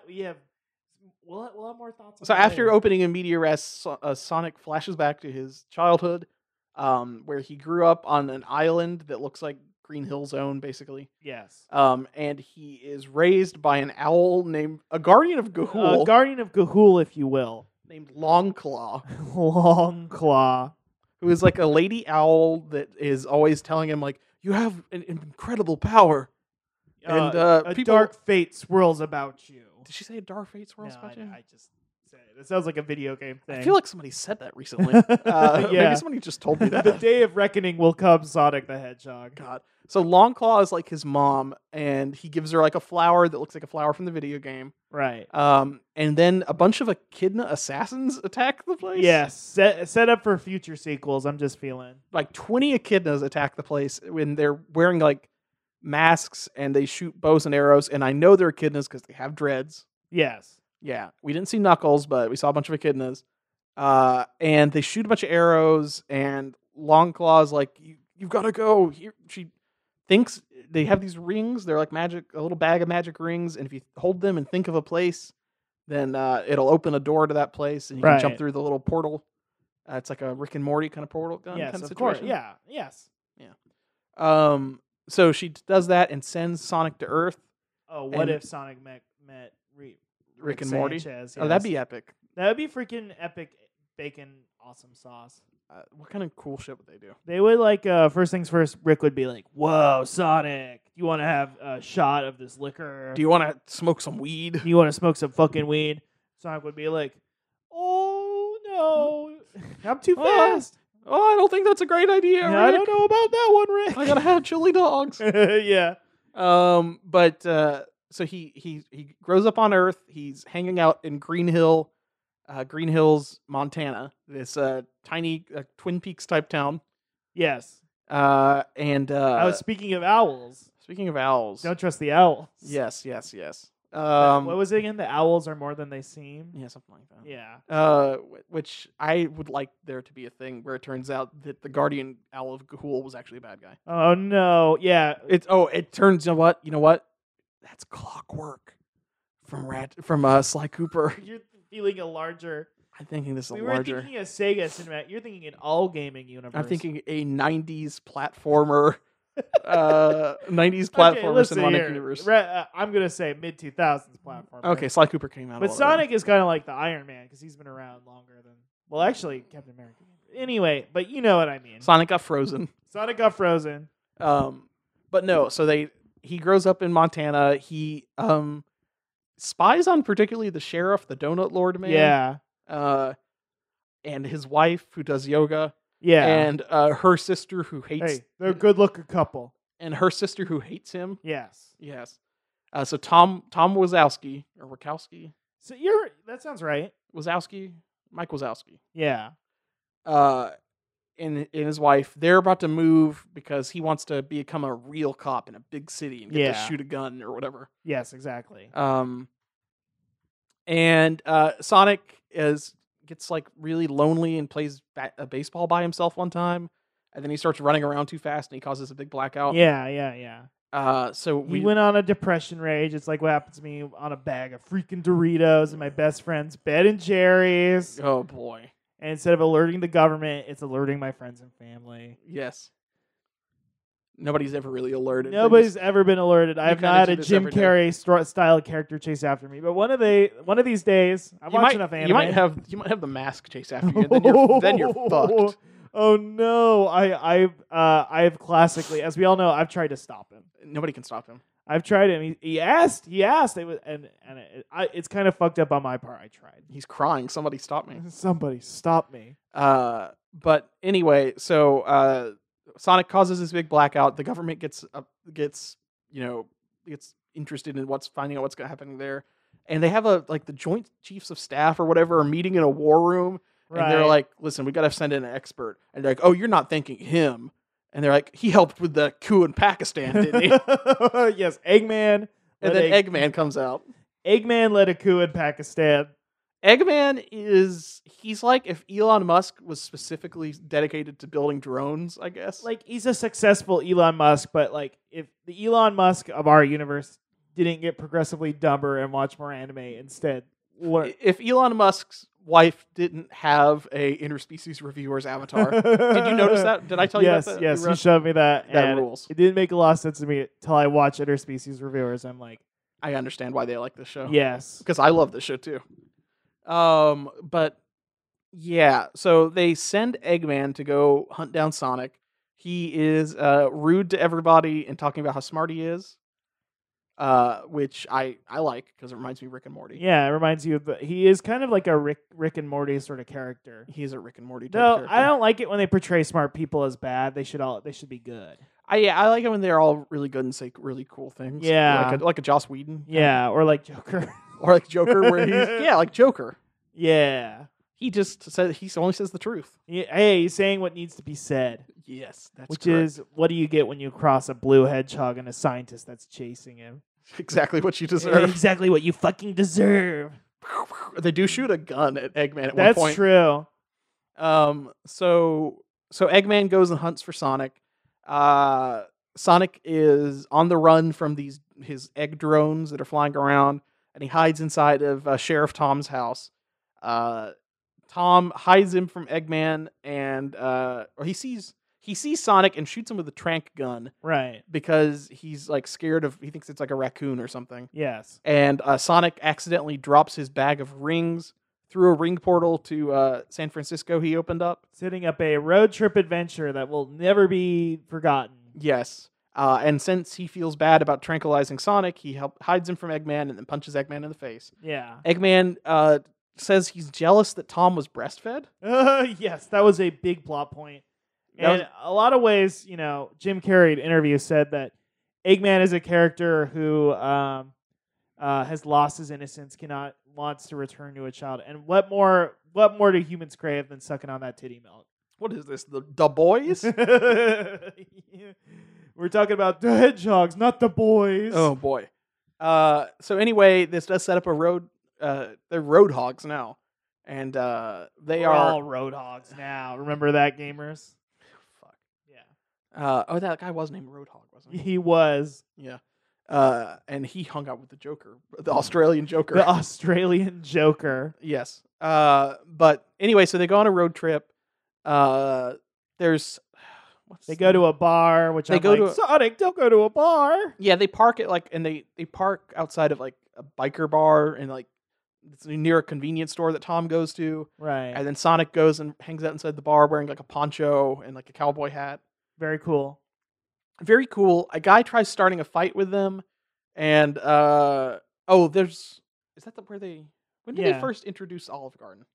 We'll have more thoughts on So that after later. opening in media res, Sonic flashes back to his childhood, where he grew up on an island that looks like Green Hill Zone, basically. Yes. And he is raised by an owl named a guardian of Ga'Hoole. A guardian of Ga'Hoole, if you will. Named Longclaw. Longclaw. Who is like a lady owl that is always telling him, like, you have an incredible power. And a dark fate swirls about you. Did she say a dark fate swirls about you? I just said it. It sounds like a video game thing. I feel like somebody said that recently. Maybe somebody just told me that. The day of reckoning will come, Sonic the Hedgehog. God. So Longclaw is like his mom, and he gives her like a flower that looks like a flower from the video game. Right. And then a bunch of echidna assassins attack the place. Yes. Set up for future sequels, I'm just feeling. Like 20 echidnas attack the place when they're wearing like masks and they shoot bows and arrows. And I know they're echidnas because they have dreads. Yes. Yeah, we didn't see Knuckles, but we saw a bunch of echidnas. And they shoot a bunch of arrows, and Longclaw's like, you've got to go. Here, she thinks they have these rings. They're like magic, a little bag of magic rings, and if you hold them and think of a place, then it'll open a door to that place, and you can jump through the little portal. It's like a Rick and Morty kind of portal gun kind of situation. Course. Yeah. Yes. Yeah. So she does that and sends Sonic to Earth. Oh, what if Sonic met Rick and Morty? Sanchez, Oh, that'd be epic. That would be freaking epic. Bacon awesome sauce. What kind of cool shit would they do? They would like first things first. Rick would be like, "Whoa, Sonic, do you want to have a shot of this liquor? Do you want to smoke some weed? Do you want to smoke some fucking weed?" Sonic would be like, "Oh no, I'm too fast. Oh, I don't think that's a great idea. Yeah, I don't know about that one, Rick. I gotta have chili dogs." Yeah. But so he grows up on Earth. He's hanging out in Green Hills, Montana. This tiny Twin Peaks type town. Yes. And I was speaking of owls. Speaking of owls, don't trust the owls. Yes. What was it again? The owls are more than they seem. Yeah, something like that. Yeah. Which I would like there to be a thing where it turns out that the guardian owl of Ga'Hoole was actually a bad guy. Oh no! Yeah. It turns. You know what? That's Clockwork from Sly Cooper. You're feeling a larger. I'm thinking this is we larger. were thinking a Sega Cinematic. You're thinking an all gaming universe. I'm thinking a '90s platformer. 90s platformer cinematic universe. I'm gonna say mid 2000s platformer. Okay, Sly Cooper came out. But Sonic is kind of like the Iron Man because he's been around longer than. Well, actually, Captain America. Anyway, but you know what I mean. Sonic got frozen. But no. So he grows up in Montana. He spies on particularly the sheriff, the Donut Lord man. Yeah. And his wife who does yoga. Yeah. And her sister who hates... Hey, they're a good-looking couple. And her sister who hates him. Yes. So Tom Wazowski, or Wachowski. So that sounds right. Wazowski? Mike Wazowski. Yeah. And his wife, they're about to move because he wants to become a real cop in a big city and get to shoot a gun or whatever. Yes, exactly. And Sonic gets like really lonely and plays baseball by himself one time, and then he starts running around too fast and he causes a big blackout. Yeah. So we went on a depression rage. It's like what happens to me on a bag of freaking Doritos and my best friend's Ben and Jerry's. Oh boy. And instead of alerting the government, it's alerting my friends and family. Yes. Nobody's ever really alerted. Nobody's ever been alerted. I have not had a Jim Carrey style character chase after me. But one of these days, I'm watching enough anime. You might have the Mask chase after you. Then you're fucked. Oh no! I've classically, as we all know, I've tried to stop him. Nobody can stop him. I've tried him. He asked. It was, it's kind of fucked up on my part. I tried. He's crying. Somebody stop me. Somebody stop me. But anyway, so Sonic causes this big blackout. The government gets interested in finding out what's happening there, and they have the Joint Chiefs of Staff or whatever are meeting in a war room, and they're like, "Listen, we got to send in an expert." And they're like, "Oh, you're not thinking him." And they're like, "He helped with the coup in Pakistan, didn't he?" Yes, Eggman. And then Eggman comes out. Eggman led a coup in Pakistan. Eggman he's like if Elon Musk was specifically dedicated to building drones, I guess. Like, he's a successful Elon Musk, but like if the Elon Musk of our universe didn't get progressively dumber and watch more anime instead. If Elon Musk's wife didn't have a interspecies reviewers avatar. Did you notice that? Did I tell you about that? Yes, you showed me that. That rules. It didn't make a lot of sense to me until I watched interspecies reviewers. I'm like, I understand why they like this show. Yes. Because I love this show too. But yeah, so they send Eggman to go hunt down Sonic. He is rude to everybody and talking about how smart he is. Which I like because it reminds me of Rick and Morty. Yeah, it reminds you of he is kind of like a Rick and Morty sort of character. He's a Rick and Morty type character. No, I don't like it when they portray smart people as bad. They should be good. I like it when they're all really good and say really cool things. Yeah. Like a Joss Whedon. Yeah, or like Joker. Or like Joker where he's like Joker. Yeah. He just said he only says the truth. Yeah, hey, he's saying what needs to be said. Yes, that's which correct. is what do you get when you cross a blue hedgehog and a scientist that's chasing him? Exactly what you deserve. Exactly what you fucking deserve. They do shoot a gun at Eggman at one That's point. true. So Eggman goes and hunts for Sonic. Sonic is on the run from his egg drones that are flying around, and he hides inside of Sheriff Tom's house. Tom hides him from Eggman, and or he sees Sonic and shoots him with a trank gun Right. because he's like scared of. He thinks it's like a raccoon or something. Yes. And Sonic accidentally drops his bag of rings through a ring portal to San Francisco. He opened up. Setting up a road trip adventure that will never be forgotten. Yes. And since he feels bad about tranquilizing Sonic, he hides him from Eggman and then punches Eggman in the face. Yeah. Eggman says he's jealous that Tom was breastfed. Yes, that was a big plot point. And a lot of ways, Jim Carrey in interviews said that Eggman is a character who has lost his innocence, wants to return to a child. And what more do humans crave than sucking on that titty milk? What is this? The boys? We're talking about the hedgehogs, not the boys. Oh boy. So anyway, this does set up a road. They're roadhogs now, and they We're are all roadhogs now. Remember that, gamers? Fuck. Yeah. That guy was named Roadhog, wasn't he? He was Yeah. And he hung out with the Joker, the Australian Joker. the Australian Joker. Yes. But anyway, so they go on a road trip. They go to a bar, which They I'm go like, to a- Sonic, don't go to a bar. Yeah, they park at they park outside of like a biker bar and like it's near a convenience store that Tom goes to. Right. And then Sonic goes and hangs out inside the bar wearing like a poncho and like a cowboy hat. Very cool. Very cool. A guy tries starting a fight with them, and when did they Yeah. first introduce Olive Garden?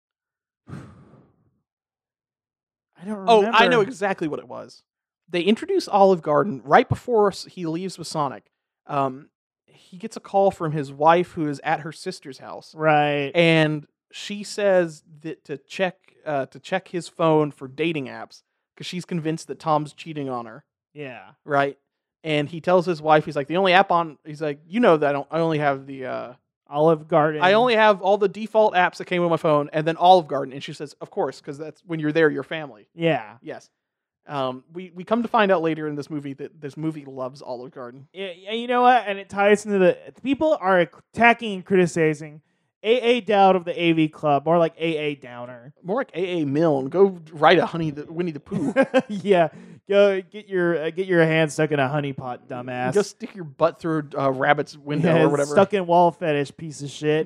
I don't remember. Oh, I know exactly what it was. They introduce Olive Garden right before he leaves with Sonic. He gets a call from his wife who is at her sister's house, Right. and she says that to check his phone for dating apps because she's convinced that Tom's cheating on her. Yeah. Right. And he tells his wife, he's like, the only app he's like, that I only have the Olive Garden. I only have all the default apps that came with my phone, and then Olive Garden. And she says, of course, because that's when you're there, your family. Yeah. Yes. We come to find out later in this movie that this movie loves Olive Garden. Yeah, you know what? And it ties into the people are attacking and criticizing AA Dowd of the AV Club, more like AA Downer. More like A.A. Milne. Go write a Winnie the Pooh. Yeah, go get your hand stuck in a honey pot, dumbass. Go stick your butt through a rabbit's window Yeah, or whatever. Stuck in wall fetish, piece of shit.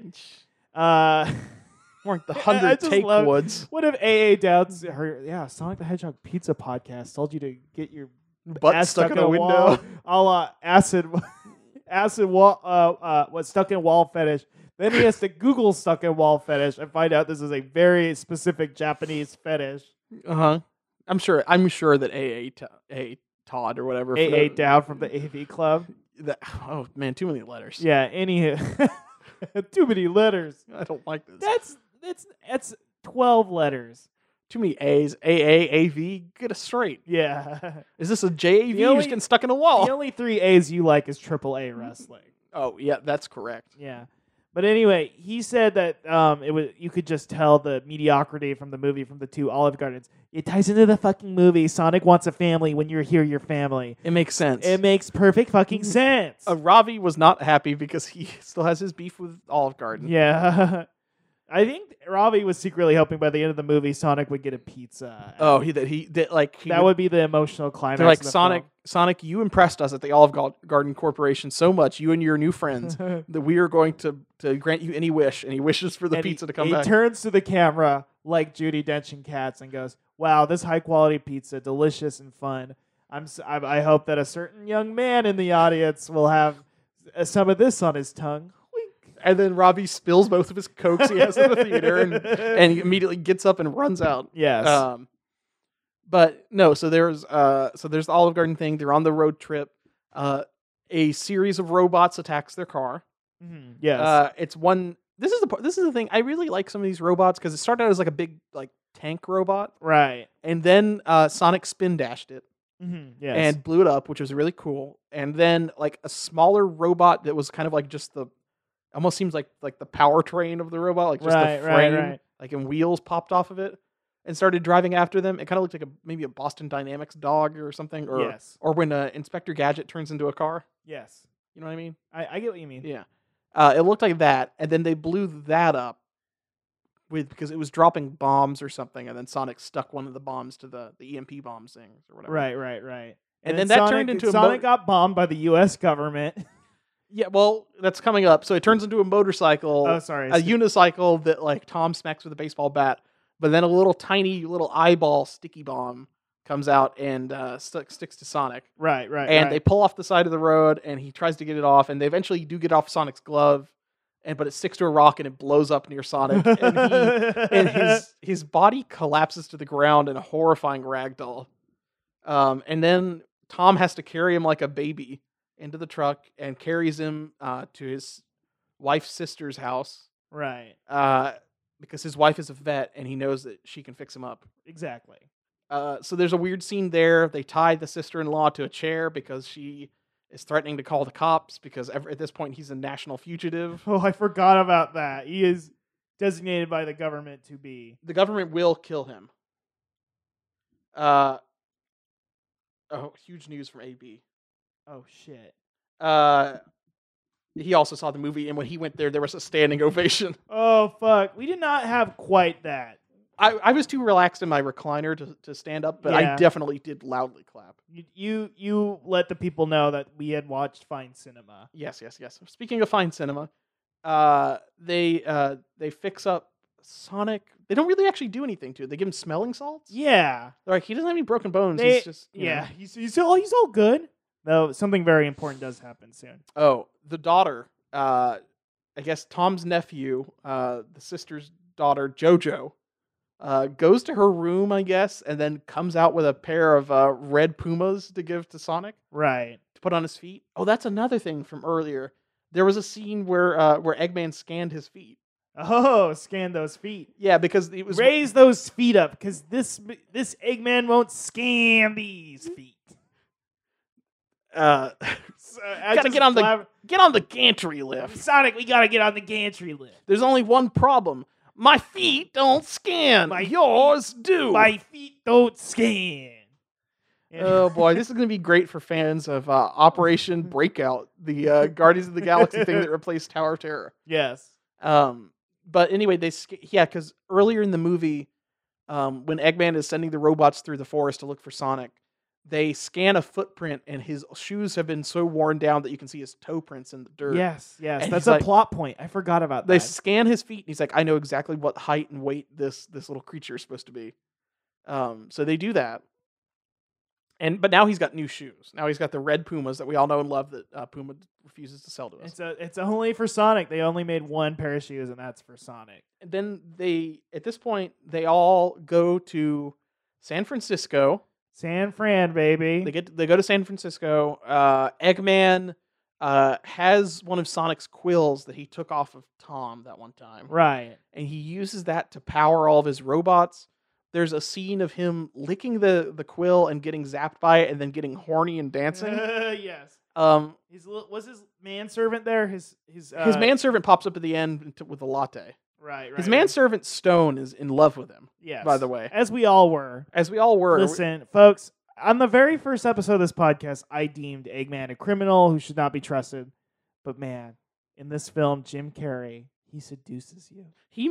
More like the I 100 just take love- woods. What if AA Dowd's Sonic the Hedgehog Pizza Podcast told you to get your Butt ass stuck in a window. Wall, acid wall, what's stuck in wall fetish. Then he has to Google stuck in wall fetish and find out this is a very specific Japanese fetish. Uh-huh. I'm sure that A.A. Todd or whatever. AA Dowd from the AV Club. Oh man, too many letters. Yeah, anywho. Too many letters. I don't like this. That's 12 letters. Too many A's. A.A. A.V. Get us straight. Yeah. Is this a J.A.V.? You're only- just getting stuck in a wall. The only 3 A's you like is AAA wrestling. Oh, yeah, that's correct. Yeah. But anyway, he said that you could just tell the mediocrity from the movie from the two Olive Gardens. It ties into the fucking movie. Sonic wants a family. When you're here, your family. It makes sense. It makes perfect fucking sense. Ravi was not happy because he still has his beef with Olive Garden. Yeah. I think Ravi was secretly hoping by the end of the movie Sonic would get a pizza. Oh, that would be the emotional climax. They're like, of the Sonic, you impressed us at the Olive Garden Corporation so much, you and your new friends, film. that we are going to grant you any wish. And he wishes for the And pizza to come he back. turns to the camera like Judi Dench in Cats and goes, "Wow, this high quality pizza, delicious and fun. I hope that a certain young man in the audience will have some of this on his tongue." Wink. And then Robbie spills both of his Cokes he has in the theater and he immediately gets up and runs out. Yes. But no, so there's the Olive Garden thing. They're on the road trip. A series of robots attacks their car. Mhm. Yes. This is the thing. I really like some of these robots because it started out as like a big like tank robot, right. and then Sonic spin dashed it Mhm. Yes. and blew it up, which was really cool. And then like a smaller robot that was kind of like just Almost seems like the powertrain of the robot, like just Right, the right, frame, right. like and wheels popped off of it and started driving after them. It kind of looked like maybe a Boston Dynamics dog or something, or Yes. or when Inspector Gadget turns into a car. Yes. You know what I mean? I get what you mean. Yeah. It looked like that, and then they blew that up because it was dropping bombs or something, and then Sonic stuck one of the bombs to the EMP bomb things or whatever. Right. And then that Sonic, turned into Sonic got bombed by the U.S. government. Yeah, well, that's coming up. So it turns into a motorcycle, Oh, sorry. a unicycle that like Tom smacks with a baseball bat, but then a little tiny little eyeball sticky bomb comes out and sticks to Sonic. Right. And they pull off the side of the road, and he tries to get it off, and they eventually do get off Sonic's glove, but it sticks to a rock and it blows up near Sonic, and his body collapses to the ground in a horrifying ragdoll. And then Tom has to carry him like a baby into the truck and carries him to his wife's sister's house. Right. Because his wife is a vet and he knows that she can fix him up. Exactly. So there's a weird scene there. They tie the sister-in-law to a chair because she is threatening to call the cops because at this point he's a national fugitive. Oh, I forgot about that. He is designated by the government to be. The government will kill him. Huge news from AB. Oh, shit. He also saw the movie, and when he went there was a standing ovation. Oh, fuck. We did not have quite that. I was too relaxed in my recliner to stand up, but I definitely did loudly clap. You let the people know that we had watched fine cinema. Yes. Speaking of fine cinema, they fix up Sonic. They don't really actually do anything to it. They give him smelling salts. Yeah. They're like, he doesn't have any broken bones. He's just he's all good. Though something very important does happen soon. Oh, the daughter, I guess Tom's nephew, the sister's daughter, JoJo, goes to her room, I guess, and then comes out with a pair of red Pumas to give to Sonic. Right. To put on his feet. Oh, that's another thing from earlier. There was a scene where Eggman scanned his feet. Oh, scan those feet. Yeah, because it was raise those feet up because this Eggman won't scan these feet. Gotta get on the gantry lift. Sonic, we gotta get on the gantry lift. There's only one problem. My feet don't scan. Yours do. My feet don't scan. Oh boy, this is gonna be great for fans of Operation Breakout, the Guardians of the Galaxy thing that replaced Tower of Terror. Yes. But anyway, because earlier in the movie, when Eggman is sending the robots through the forest to look for Sonic, they scan a footprint, and his shoes have been so worn down that you can see his toe prints in the dirt. Yes, and that's a plot point. I forgot about that. They scan his feet, and he's like, I know exactly what height and weight this little creature is supposed to be. So they do that. But now he's got new shoes. Now he's got the red Pumas that we all know and love that Puma refuses to sell to us. It's only for Sonic. They only made one pair of shoes, and that's for Sonic. And then at this point, they all go to San Francisco. San Fran, baby. They go to San Francisco. Eggman has one of Sonic's quills that he took off of Tom that one time. Right. And he uses that to power all of his robots. There's a scene of him licking the quill and getting zapped by it and then getting horny and dancing. Yes. Was his manservant there? His manservant pops up at the end with a latte. Right. His manservant Stone is in love with him. Yes. By the way. As we all were. Listen, folks, on the very first episode of this podcast, I deemed Eggman a criminal who should not be trusted. But man, in this film, Jim Carrey, he seduces you. He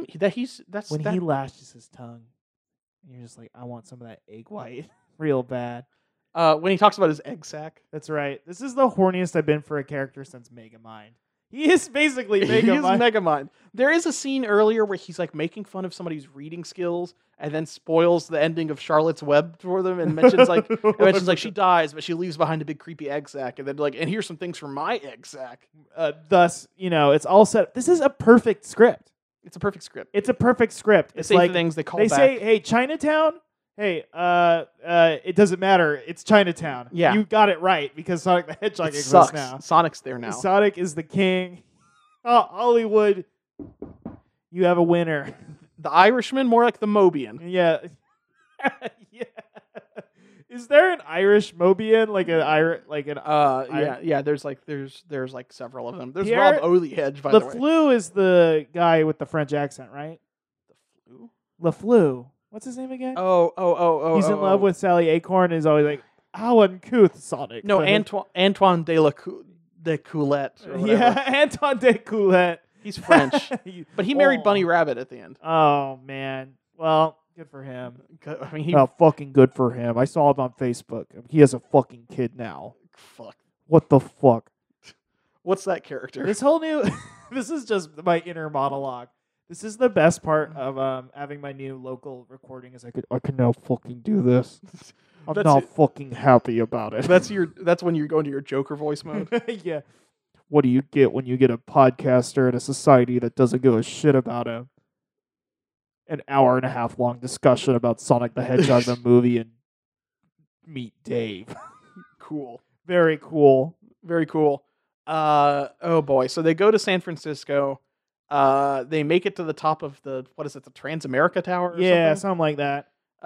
lashes his tongue. And you're just like, I want some of that egg white real bad. When he talks about his egg sack. That's right. This is the horniest I've been for a character since Megamind. He is basically Megamind. He is Megamind. There is a scene earlier where he's like making fun of somebody's reading skills and then spoils the ending of Charlotte's Web for them and mentions like she dies, but she leaves behind a big creepy egg sack, and then and here's some things from my egg sack. Thus, it's all set. This is a perfect script. It's a perfect script. It's like the things they call back. They say, "Hey, Chinatown. Hey, it doesn't matter. It's Chinatown." Yeah, you got it right because Sonic the Hedgehog exists now. Sonic's there now. Sonic is the king. Oh, Hollywood, you have a winner. The Irishman, more like the Mobian. Yeah, yeah. Is there an Irish Mobian like an Yeah. There's like several of them. There's Pierre- Rob Olyhedge, by the way. LeFleur is the guy with the French accent, right? The flu? LeFleur. What's his name again? Oh. He's in love with Sally Acorn and is always like, how uncouth, Sonic. No, But Antoine de Coulette. Or whatever. yeah, Anton de Coulette. He's French, but he married Bunny Rabbit at the end. Oh man. Well, good for him. I mean, Fucking good for him. I saw him on Facebook. He has a fucking kid now. fuck. What the fuck? What's that character? This whole new. This is just my inner monologue. This is the best part of having my new local recording. Is I can now fucking do this. I'm That's not it. fucking happy about it. That's when you go into your Joker voice mode. Yeah. What do you get when you get a podcaster in a society that doesn't give a shit about him? An hour and a half long discussion about Sonic the Hedgehog the movie and Meet Dave. Cool. Very cool. Very cool. Oh boy. So they go to San Francisco. They make it to the top of the Transamerica Tower or Yeah, something? something like that.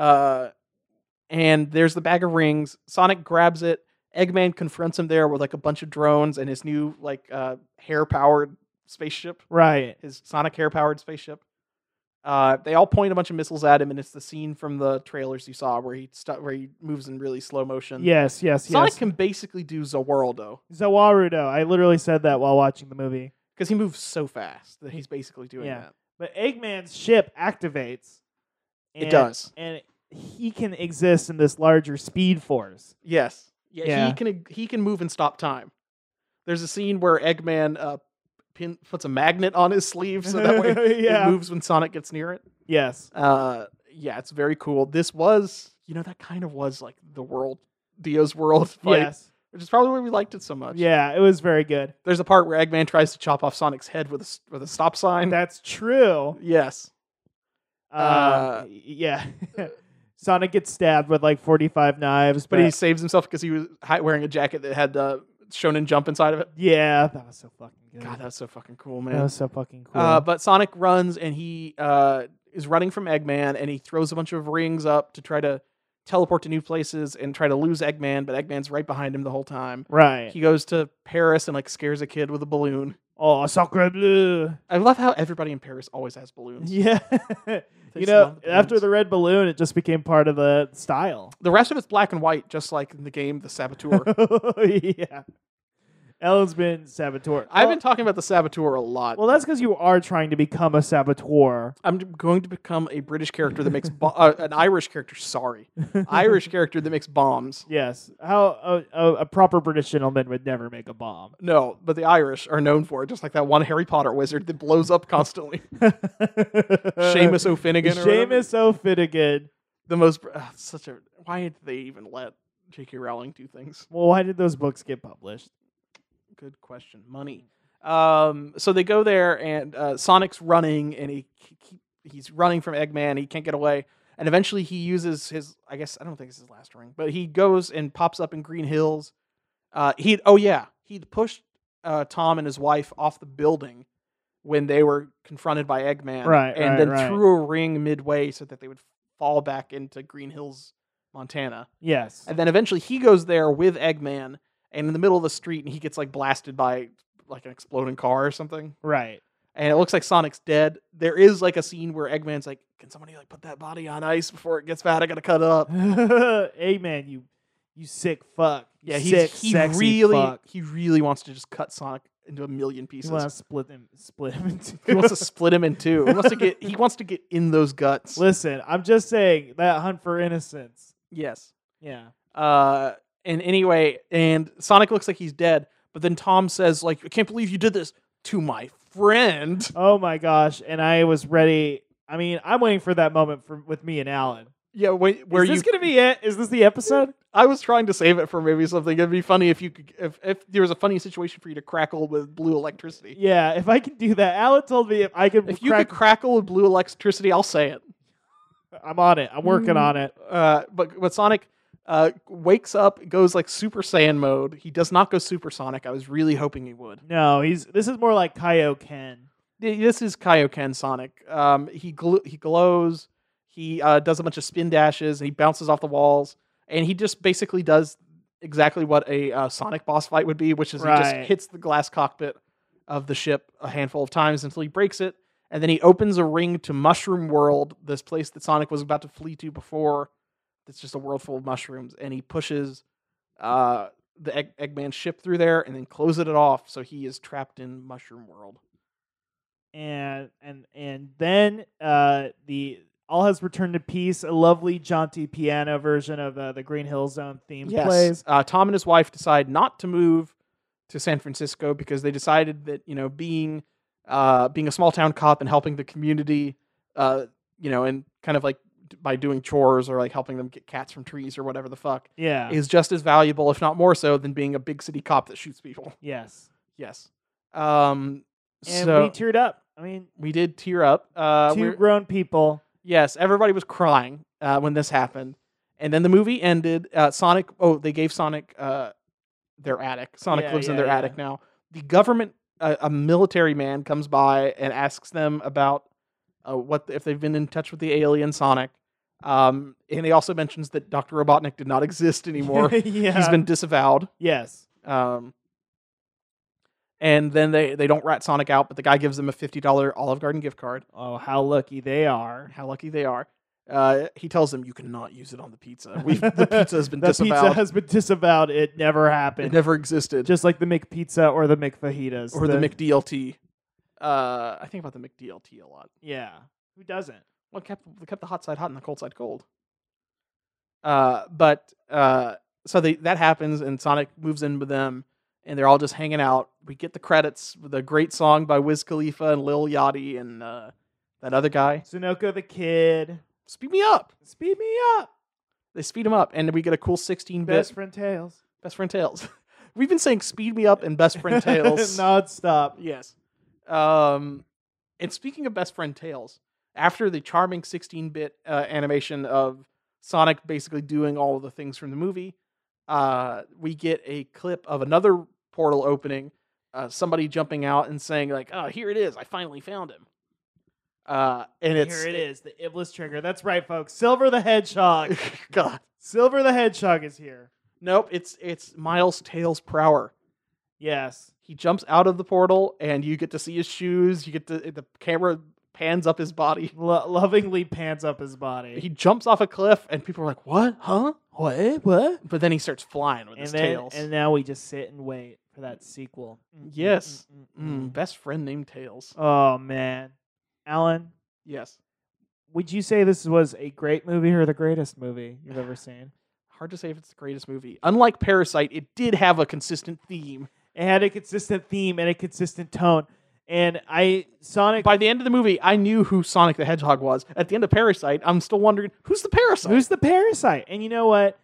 And there's the bag of rings. Sonic grabs it. Eggman confronts him there with like a bunch of drones and his new hair-powered spaceship. Right. His Sonic hair-powered spaceship. They all point a bunch of missiles at him, and it's the scene from the trailers you saw where he moves in really slow motion. Yes. Sonic can basically do Zawarudo Zawarudo. I literally said that while watching the movie. because he moves so fast that he's basically doing that. But Eggman's ship activates. It does. And he can exist in this larger speed force. Yes. Yeah. He can move and stop time. There's a scene where Eggman puts a magnet on his sleeve so that way it moves when Sonic gets near it. Yes. It's very cool. This was, that kind of was like the world, Dio's world fight, Yes. which is probably why we liked it so much. Yeah, it was very good. There's a part where Eggman tries to chop off Sonic's head with a stop sign. That's true. Yes. Yeah. Sonic gets stabbed with like 45 knives, But he saves himself because he was wearing a jacket that had Shonen Jump inside of it. yeah, that was so fucking good. God, that's so fucking cool, that man. was so fucking cool. But Sonic runs and he is running from Eggman and he throws a bunch of rings up to try to teleport to new places and try to lose Eggman, but Eggman's right behind him the whole time. Right. He goes to Paris and like scares a kid with a balloon. Oh, sacre bleu. I love how everybody in Paris always has balloons. Yeah. just love the After balloons. the red balloon, it just became part of the style. The rest of it's black and white, just like in the game The Saboteur. Yeah. Ellen's been saboteur. I've been talking about the Saboteur a lot. Well, that's because you are trying to become a saboteur. I'm going to become a British character that makes an Irish character. Sorry, Irish character that makes bombs. Yes. How a proper British gentleman would never make a bomb. No, but the Irish are known for it, just like that one Harry Potter wizard that blows up constantly. Seamus O'Finnegan. Seamus O'Finnegan. The most why did they even let J.K. Rowling do things? Well, why did those books get published? Good question. Money. So they go there, and Sonic's running, and he's running from Eggman. He can't get away, and eventually he uses his. I guess I don't think it's his last ring, but he goes and pops up in Green Hills. He'd pushed Tom and his wife off the building when they were confronted by Eggman, Right. threw a ring midway so that they would fall back into Green Hills, Montana. Yes. And then eventually he goes there with Eggman. And in the middle of the street, and he gets like blasted by like an exploding car or something. Right. And it looks like Sonic's dead. There is like a scene where Eggman's like, "Can somebody like put that body on ice before it gets bad? I gotta cut it up." Eggman, you sick fuck. Yeah, Sexy fuck. he really wants to just cut Sonic into a million pieces. He wants to split him in two. He wants to split him in two. He wants to get in those guts. Listen, I'm just saying that hunt for innocence. Yes. Yeah. And anyway, and Sonic looks like he's dead, but then Tom says, like, "I can't believe you did this to my friend." Oh my gosh! And I was ready. I mean, I'm waiting for that moment with me and Alan. Yeah, where Is this gonna be it? Is this the episode? I was trying to save it for maybe something. It'd be funny if you could, if there was a funny situation for you to crackle with blue electricity. Yeah, if I can do that. Alan told me if I could. If you could crackle with blue electricity, I'll say it. I'm on it. I'm working on it. But Sonic wakes up, goes like Super Saiyan mode. He does not go supersonic. I was really hoping he would. No, this is more like Kaioken. This is Kaioken Sonic. He glows. He does a bunch of spin dashes. And he bounces off the walls. and he just basically does exactly what a Sonic boss fight would be, which is he just Right. hits the glass cockpit of the ship a handful of times until he breaks it, and then he opens a ring to Mushroom World, this place that Sonic was about to flee to before. It's just a world full of mushrooms, and he pushes the Eggman ship through there and then closes it off, so he is trapped in Mushroom World. And then the All Has Returned to Peace, a lovely jaunty piano version of the Green Hill Zone theme plays. Tom and his wife decide not to move to San Francisco because they decided that being a small town cop and helping the community, and kind of like by doing chores or like helping them get cats from trees or whatever the fuck, is just as valuable, if not more so, than being a big city cop that shoots people. Yes. And so we teared up. I mean, we did tear up. Two grown people. Yes, everybody was crying when this happened. And then the movie ended. Sonic, they gave Sonic their attic. Sonic lives in their attic now. The government, a military man comes by and asks them about if they've been in touch with the alien Sonic. And he also mentions that Dr. Robotnik did not exist anymore. He's been disavowed. Yes. And then they don't rat Sonic out, but the guy gives them a $50 Olive Garden gift card. Oh, how lucky they are. He tells them, you cannot use it on the pizza. The pizza has been disavowed. The pizza has been disavowed. It never happened. It never existed. Just like the McPizza or the McFajitas. Or the McDLT. I think about the McDLT a lot. Yeah. Who doesn't? Well, it kept the hot side hot and the cold side cold. So that happens, and Sonic moves in with them, and they're all just hanging out. We get the credits with a great song by Wiz Khalifa and Lil Yachty and that other guy. Sunoco the Kid. Speed me up. Speed me up. They speed him up, and we get a cool 16-bit. Best Friend Tales. Best Friend Tales. We've been saying Speed Me Up and Best Friend Tales. Non-stop. Yes. And speaking of Best Friend Tales, after the charming 16-bit animation of Sonic basically doing all of the things from the movie, we get a clip of another portal opening, somebody jumping out and saying like, "Oh, here it is! I finally found him." And here it is, the Iblis trigger. That's right, folks. Silver the Hedgehog. God, Silver the Hedgehog is here. Nope, it's Miles Tails Prower. Yes, he jumps out of the portal, and you get to see his shoes. You get the camera pans up his body, lovingly pans up his body. He jumps off a cliff, and people are like, "What? Huh? What?" But then he starts flying with his tails. And now we just sit and wait for that sequel. Yes, Best Friend Named Tails. Oh man, Alan. Yes. Would you say this was a great movie or the greatest movie you've ever seen? Hard to say if it's the greatest movie. Unlike Parasite, it did have a consistent theme. It had a consistent theme and a consistent tone. And Sonic... By the end of the movie, I knew who Sonic the Hedgehog was. At the end of Parasite, I'm still wondering, who's the Parasite? Who's the Parasite? And you know what?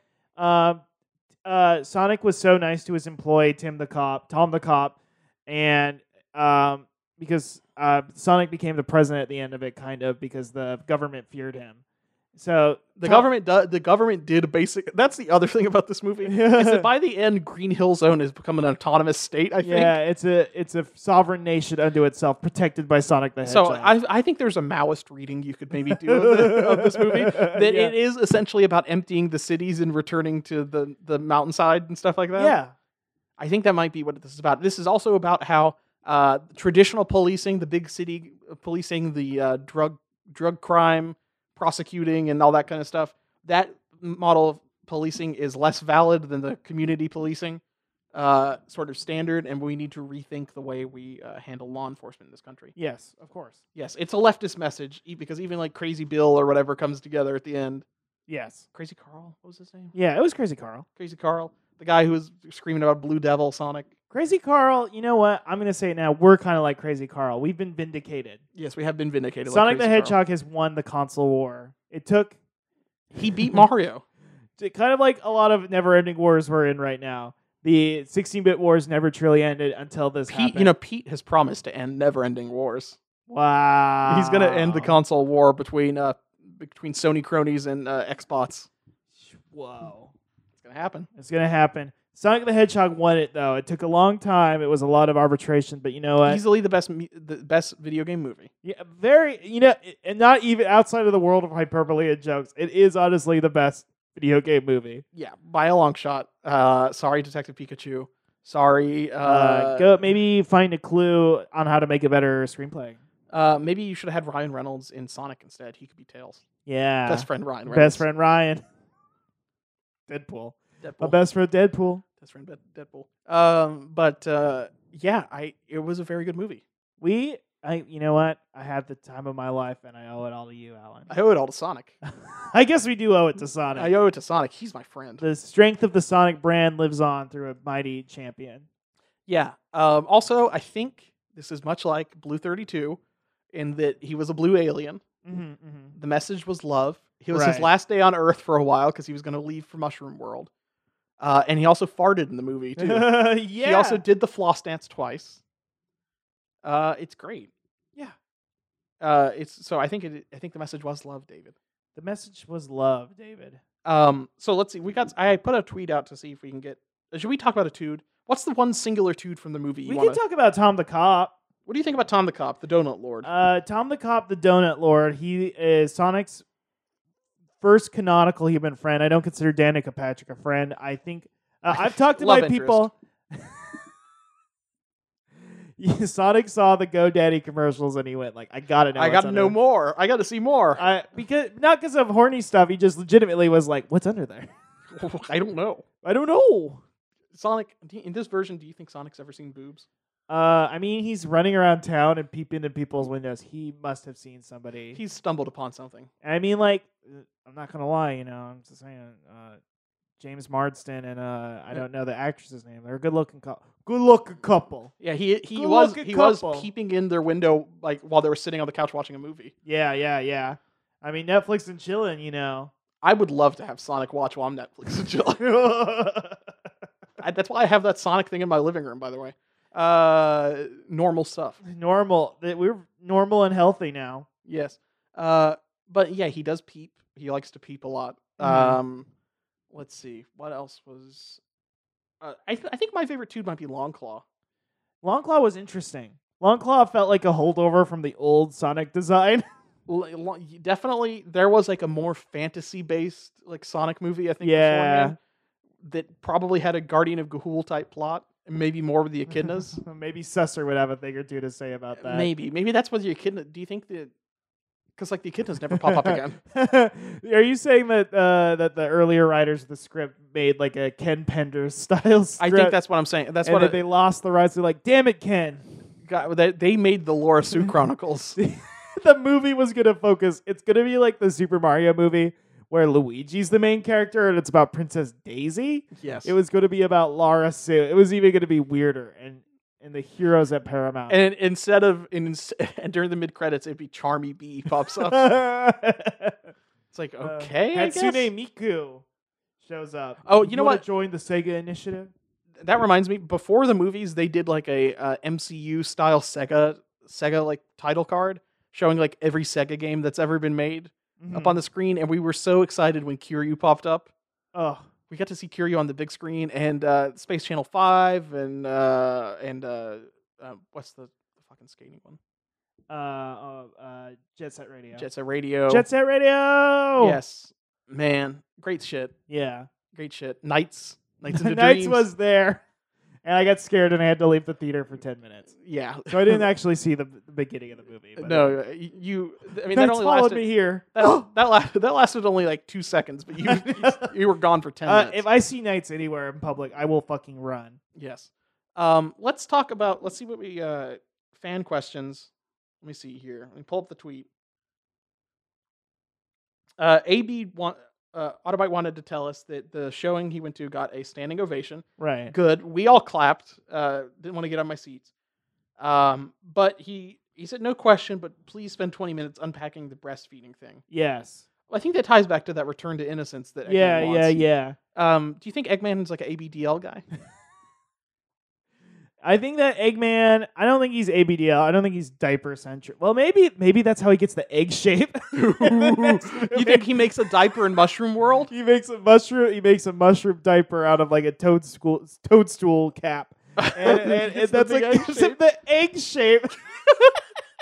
Sonic was so nice to his employee, Tom the Cop. And because Sonic became the president at the end of it, kind of, because the government feared him. So the government did basic. That's the other thing about this movie is that by the end, Green Hill Zone has become an autonomous state. I think. Yeah, it's a sovereign nation unto itself, protected by Sonic the Hedgehog. So I think there's a Maoist reading you could maybe do of this movie. That it is essentially about emptying the cities and returning to the mountainside and stuff like that. Yeah, I think that might be what this is about. This is also about how traditional policing, the big city policing, the drug crime prosecuting and all that kind of stuff, that model of policing is less valid than the community policing sort of standard, and we need to rethink the way we handle law enforcement in this country. Yes, of course. Yes, it's a leftist message, because even like Crazy Bill or whatever comes together at the end. Yes. Crazy Carl? What was his name? Yeah, it was Crazy Carl. Crazy Carl. The guy who was screaming about Blue Devil Sonic. Crazy Carl, you know what? I'm going to say it now. We're kind of like Crazy Carl. We've been vindicated. Yes, we have been vindicated. Sonic like the Hedgehog has won the console war. He beat Mario. Kind of like a lot of never-ending wars we're in right now. The 16-bit wars never truly ended until this happened. Pete has promised to end never-ending wars. Wow. He's going to end the console war between Sony cronies and Xbox. Whoa. It's going to happen. It's going to happen. Sonic the Hedgehog won it, though. It took a long time. It was a lot of arbitration, but you know what? Easily the best video game movie. Yeah, very, and not even outside of the world of hyperbole and jokes. It is honestly the best video game movie. Yeah, by a long shot. Sorry, Detective Pikachu. Sorry. Go maybe find a clue on how to make a better screenplay. Maybe you should have had Ryan Reynolds in Sonic instead. He could be Tails. Yeah, Best friend Ryan Reynolds. Best friend Ryan. Deadpool. My best friend Deadpool. Best friend Deadpool. It was a very good movie. You know what? I had the time of my life, and I owe it all to you, Alan. I owe it all to Sonic. I guess we do owe it to Sonic. I owe it to Sonic. He's my friend. The strength of the Sonic brand lives on through a mighty champion. Yeah. Also, I think this is much like Blue 32 in that he was a blue alien. The message was love. It was his last day on Earth for a while because he was going to leave for Mushroom World. And he also farted in the movie, too. Yeah. He also did the floss dance twice. It's great. Yeah. I think the message was love, David. The message was love, David. So let's see. I put a tweet out to see if we can get. Should we talk about a tood? What's the one singular tood from the movie? We can talk about Tom the Cop. What do you think about Tom the Cop, the Donut Lord? Tom the Cop, the Donut Lord. He is Sonic's first canonical human friend. I don't consider Danica Patrick a friend. I think I've talked to my people. Sonic saw the GoDaddy commercials and he went like, I gotta know. I gotta know more. I gotta see more. Not because of horny stuff. He just legitimately was like, what's under there? I don't know. Sonic, in this version, do you think Sonic's ever seen boobs? I mean, he's running around town and peeping into people's windows. He must have seen somebody. He's stumbled upon something. I mean, like, I'm not gonna lie, I'm just saying, James Marsden and I don't know the actress's name. They're a good looking couple. Yeah, he was peeping in their window like while they were sitting on the couch watching a movie. Yeah. I mean, Netflix and chilling, I would love to have Sonic watch while I'm Netflix and chilling. That's why I have that Sonic thing in my living room, by the way. Normal stuff. Normal. We're normal and healthy now. Yes. But yeah, he does peep. He likes to peep a lot. Let's see. What else was... I think my favorite tood might be Longclaw. Longclaw was interesting. Longclaw felt like a holdover from the old Sonic design. Definitely, there was like a more fantasy-based like Sonic movie, I think, beforehand, that probably had a Guardian of Ga'Hoole type plot, and maybe more with the echidnas. Maybe Susser would have a thing or two to say about that. Maybe that's what the echidna... Do you think that... Because like the echidnas never pop up again. Are you saying that that the earlier writers of the script made like a Ken Penders style script? I think that's what I'm saying. That's and what they lost the rights. They're like, damn it, Ken. God, they made the Laura Sue Chronicles. The movie was gonna focus. It's gonna be like the Super Mario movie where Luigi's the main character and it's about Princess Daisy. Yes, it was going to be about Laura Sue. It was even going to be weirder and the heroes at Paramount. And instead of and during the mid credits, it'd be Charmy B pops up. It's like, okay, Hatsune Miku shows up. Oh, you know what? Join the Sega Initiative. That reminds me. Before the movies, they did like a MCU style Sega like title card showing like every Sega game that's ever been made up on the screen, and we were so excited when Kiryu popped up. Oh. We got to see Kiryu on the big screen, and Space Channel 5, and what's the fucking skating one? Jet Set Radio. Jet Set Radio. Jet Set Radio! Yes. Man, great shit. Yeah. Great shit. Nights into Nights Dreams. was there. And I got scared and I had to leave the theater for 10 minutes. Yeah. So I didn't actually see the beginning of the movie. But no, that only followed lasted, me here. That lasted only like 2 seconds, but you were gone for 10 minutes. If I see Nights anywhere in public, I will fucking run. Yes. Let's see what we fan questions. Let me see here. Let me pull up the tweet. Autobite wanted to tell us that the showing he went to got a standing ovation. Right. Good. We all clapped. Didn't want to get on my seats. But he said, no question, but please spend 20 minutes unpacking the breastfeeding thing. Yes. Well, I think that ties back to that return to innocence that Eggman wants. Yeah. Do you think Eggman is like an ABDL guy? I think that Eggman, I don't think he's ABDL. I don't think he's diaper centric. Well, maybe that's how he gets the egg shape. You think he makes a diaper in Mushroom World? He makes a mushroom diaper out of like a toadstool cap. And that's like the egg shape.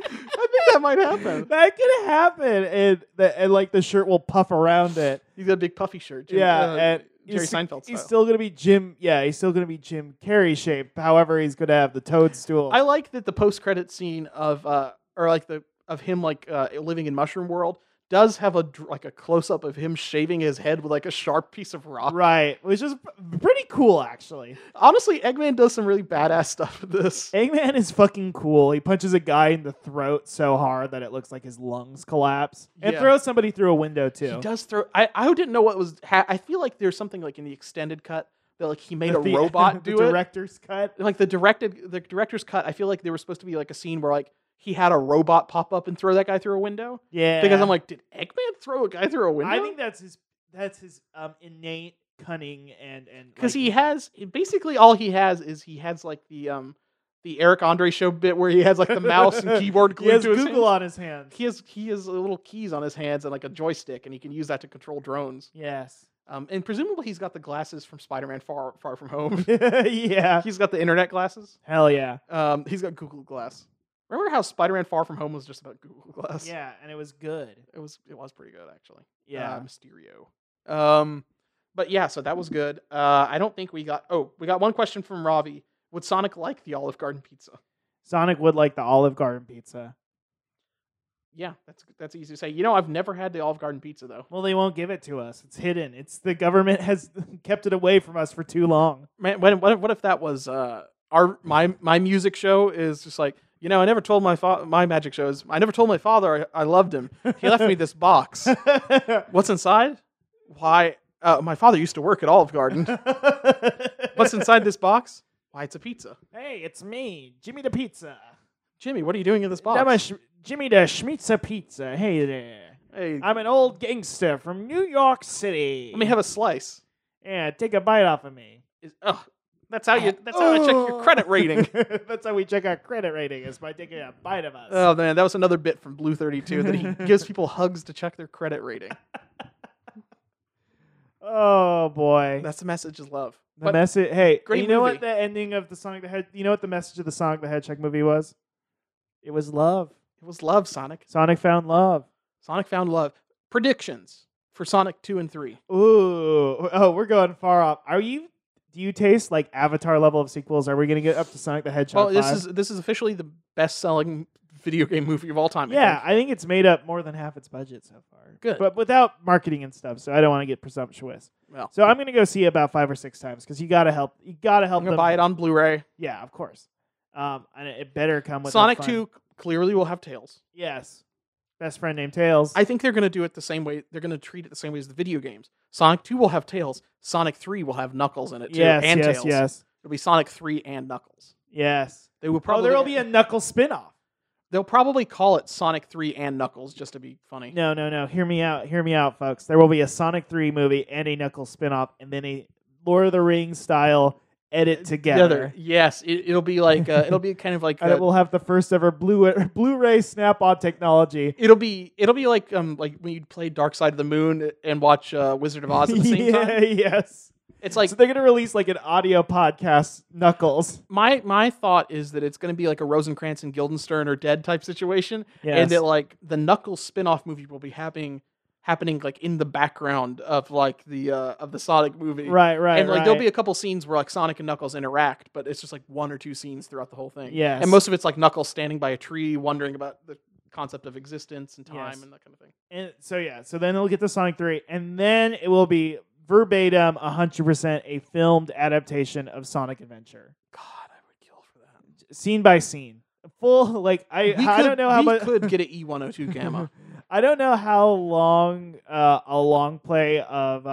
I think that might happen. That could happen, and like the shirt will puff around it. He's got a big puffy shirt. And Jerry Seinfeld he's style. still gonna be Jim. Yeah, he's still gonna be Jim Carrey shape. However, he's gonna have the toadstool. I like that the post-credit scene of him living in Mushroom World does have a close-up of him shaving his head with like a sharp piece of rock. Right, which is pretty cool, actually. Honestly, Eggman does some really badass stuff with this. Eggman is fucking cool. He punches a guy in the throat so hard that it looks like his lungs collapse, and throws somebody through a window too. He does throw. I didn't know what was. I feel like there's something like in the extended cut that like he made a robot do the it. director's cut. Like the director's cut. I feel like there was supposed to be like a scene where like he had a robot pop up and throw that guy through a window. Yeah, because I'm like, did Eggman throw a guy through a window? I think that's his innate cunning and because he has basically all he has like the Eric Andre show bit where he has like the mouse and keyboard glued he has to his Google hands. on his hands. He has little keys on his hands and like a joystick, and he can use that to control drones. Yes. And presumably he's got the glasses from Spider-Man Far From Home. Yeah. He's got the internet glasses. Hell yeah. He's got Google Glass. Remember how Spider-Man Far From Home was just about Google Glass? Yeah, and it was good. It was pretty good actually. Yeah. Mysterio. But yeah, so that was good. I don't think we got one question from Ravi. Would Sonic like the Olive Garden pizza? Sonic would like the Olive Garden pizza. Yeah, that's easy to say. You know, I've never had the Olive Garden pizza though. Well, they won't give it to us. It's hidden. It's the government has kept it away from us for too long. Man, what if that was my music show is just like, you know, I never told my magic shows. I never told my father I loved him. He left me this box. What's inside? Why? My father used to work at Olive Garden. What's inside this box? Why, it's a pizza. Hey, it's me, Jimmy the Pizza. Jimmy, what are you doing in this box? Jimmy the Schmitza Pizza. Hey there. Hey, I'm an old gangster from New York City. let me have a slice. Yeah, take a bite off of me. That's how I check your credit rating. That's how we check our credit rating, is by taking a bite of us. Oh man, that was another bit from Blue 32 that he gives people hugs to check their credit rating. Oh boy. That's the message of love. The message. Hey, great you know movie. what the ending of the Sonic the Hedgehog? You know what the message of the Sonic the Hedgehog movie was? It was love. It was love, Sonic. Sonic found love. Sonic found love. Predictions for Sonic 2 and 3. Ooh. Oh, we're going far off. Do you taste like Avatar level of sequels? Are we going to get up to Sonic the Hedgehog? Well, 5? this is officially the best-selling video game movie of all time. Yeah, I think it's made up more than half its budget so far. Good. But without marketing and stuff, so I don't want to get presumptuous. Well, So I'm going to go see it about 5 or 6 times because you got to help. You got to help I'm them. gonna buy it on Blu-ray. Yeah, of course. And it better come with Sonic a fun- 2 clearly will have Tails. Yes. Best friend named Tails. I think they're going to do it the same way. They're going to treat it the same way as the video games. Sonic 2 will have Tails. Sonic 3 will have Knuckles in it too, yes, and yes, Tails. yes, It'll be Sonic 3 and Knuckles. yes. They will probably. There will be a Knuckles spinoff. They'll probably call it Sonic 3 and Knuckles just to be funny. No. Hear me out, folks. There will be a Sonic 3 movie and a Knuckles spinoff, and then a Lord of the Rings style edit together. Yes, it'll be like it'll be kind of like And it will have the first ever Blu-ray snap-on technology. it'll be like when you play Dark Side of the Moon and watch Wizard of Oz at the same time. Yes. It's like So they're gonna release like an audio podcast, Knuckles. my thought is that it's going to be like a Rosencrantz and Guildenstern are dead type situation, Yes. and that like the Knuckles spin-off movie will be happening like in the background of like the Sonic movie. Right. And like there'll be a couple scenes where like Sonic and Knuckles interact, but it's just like 1 or 2 scenes throughout the whole thing. Yes. And most of it's like Knuckles standing by a tree wondering about the concept of existence and time Yes. and that kind of thing. And so then it'll get to Sonic 3, and then it will be verbatim 100% a filmed adaptation of Sonic Adventure. God, I would kill for that. Scene by scene. Full like I don't know how we much could get an E102 Gamma. I don't know how long a long play of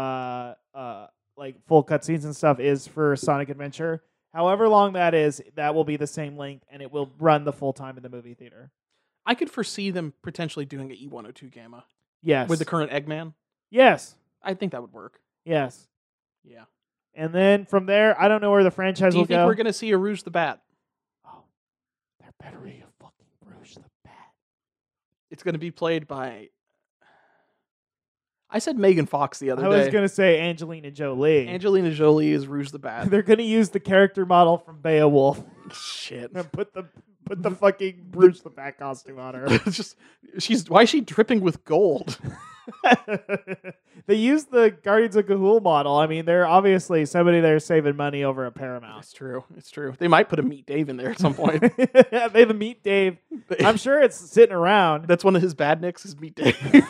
like full cutscenes and stuff is for Sonic Adventure. However long that is, that will be the same length, and it will run the full time in the movie theater. I could foresee them potentially doing an E102 Gamma Yes. with the current Eggman. Yes. I think that would work. Yes. Yeah. And then from there, I don't know where the franchise Do you will think go. we're going to see a Rouge the Bat? Oh, there better be a fucking Rouge the Bat. It's going to be played by... I said Megan Fox the other I day. was going to say Angelina Jolie. Angelina Jolie is Rouge the Bat. They're going to use the character model from Beowulf Shit. and put put the fucking Bruce the Bat costume on her. It's just why is she dripping with gold? They used the Guardians of Ga'Hoole model. I mean, they're obviously somebody there saving money over at Paramount. It's true. It's true. They might put a Meet Dave in there at some point. They have a Meet Dave. I'm sure it's sitting around. That's one of his badniks is Meet Dave.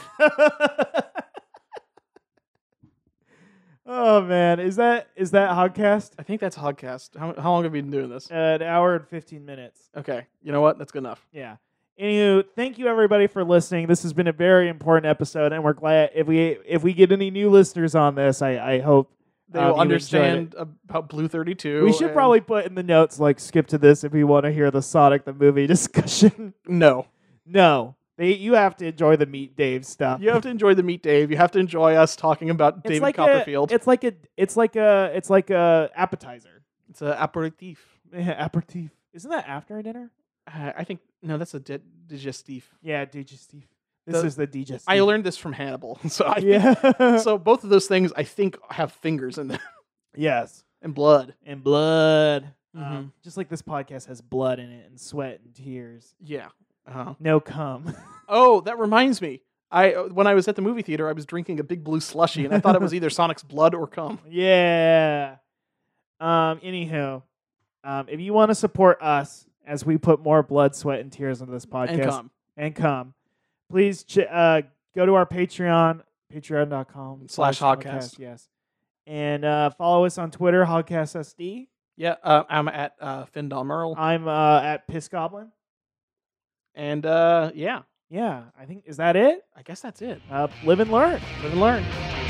Oh man, is that Hogcast? I think that's Hogcast. How long have we been doing this? An hour and 15 minutes. Okay. You know what? That's good enough. Yeah. Anywho, thank you everybody for listening. This has been a very important episode, and we're glad if we get any new listeners on this. I hope they will you understand about Blue 32. We should probably put in the notes like skip to this if you want to hear the Sonic the movie discussion. No. You have to enjoy the Meet Dave stuff. You have to enjoy the Meet Dave. You have to enjoy us talking about David Copperfield. It's like a appetizer. It's an aperitif. Yeah, aperitif. Isn't that after a dinner? I think no, that's a digestif. Yeah, digestif. This is the digestif. I learned this from Hannibal. So so both of those things I think have fingers in them. Yes, and blood. Mm-hmm. Just like this podcast has blood in it and sweat and tears. Yeah. No cum. Oh, that reminds me. When I was at the movie theater, I was drinking a Big Blue slushie, and I thought it was either Sonic's blood or cum. Yeah. Anywho, if you want to support us as we put more blood, sweat, and tears into this podcast and cum, please go to our Patreon, patreon.com/Hogcast. Yes, and follow us on Twitter, HogcastSD. Yeah, I'm at Findal Merle. I'm at Piss Goblin. And yeah, I think is that it? I guess that's it. Live and learn. Live and learn.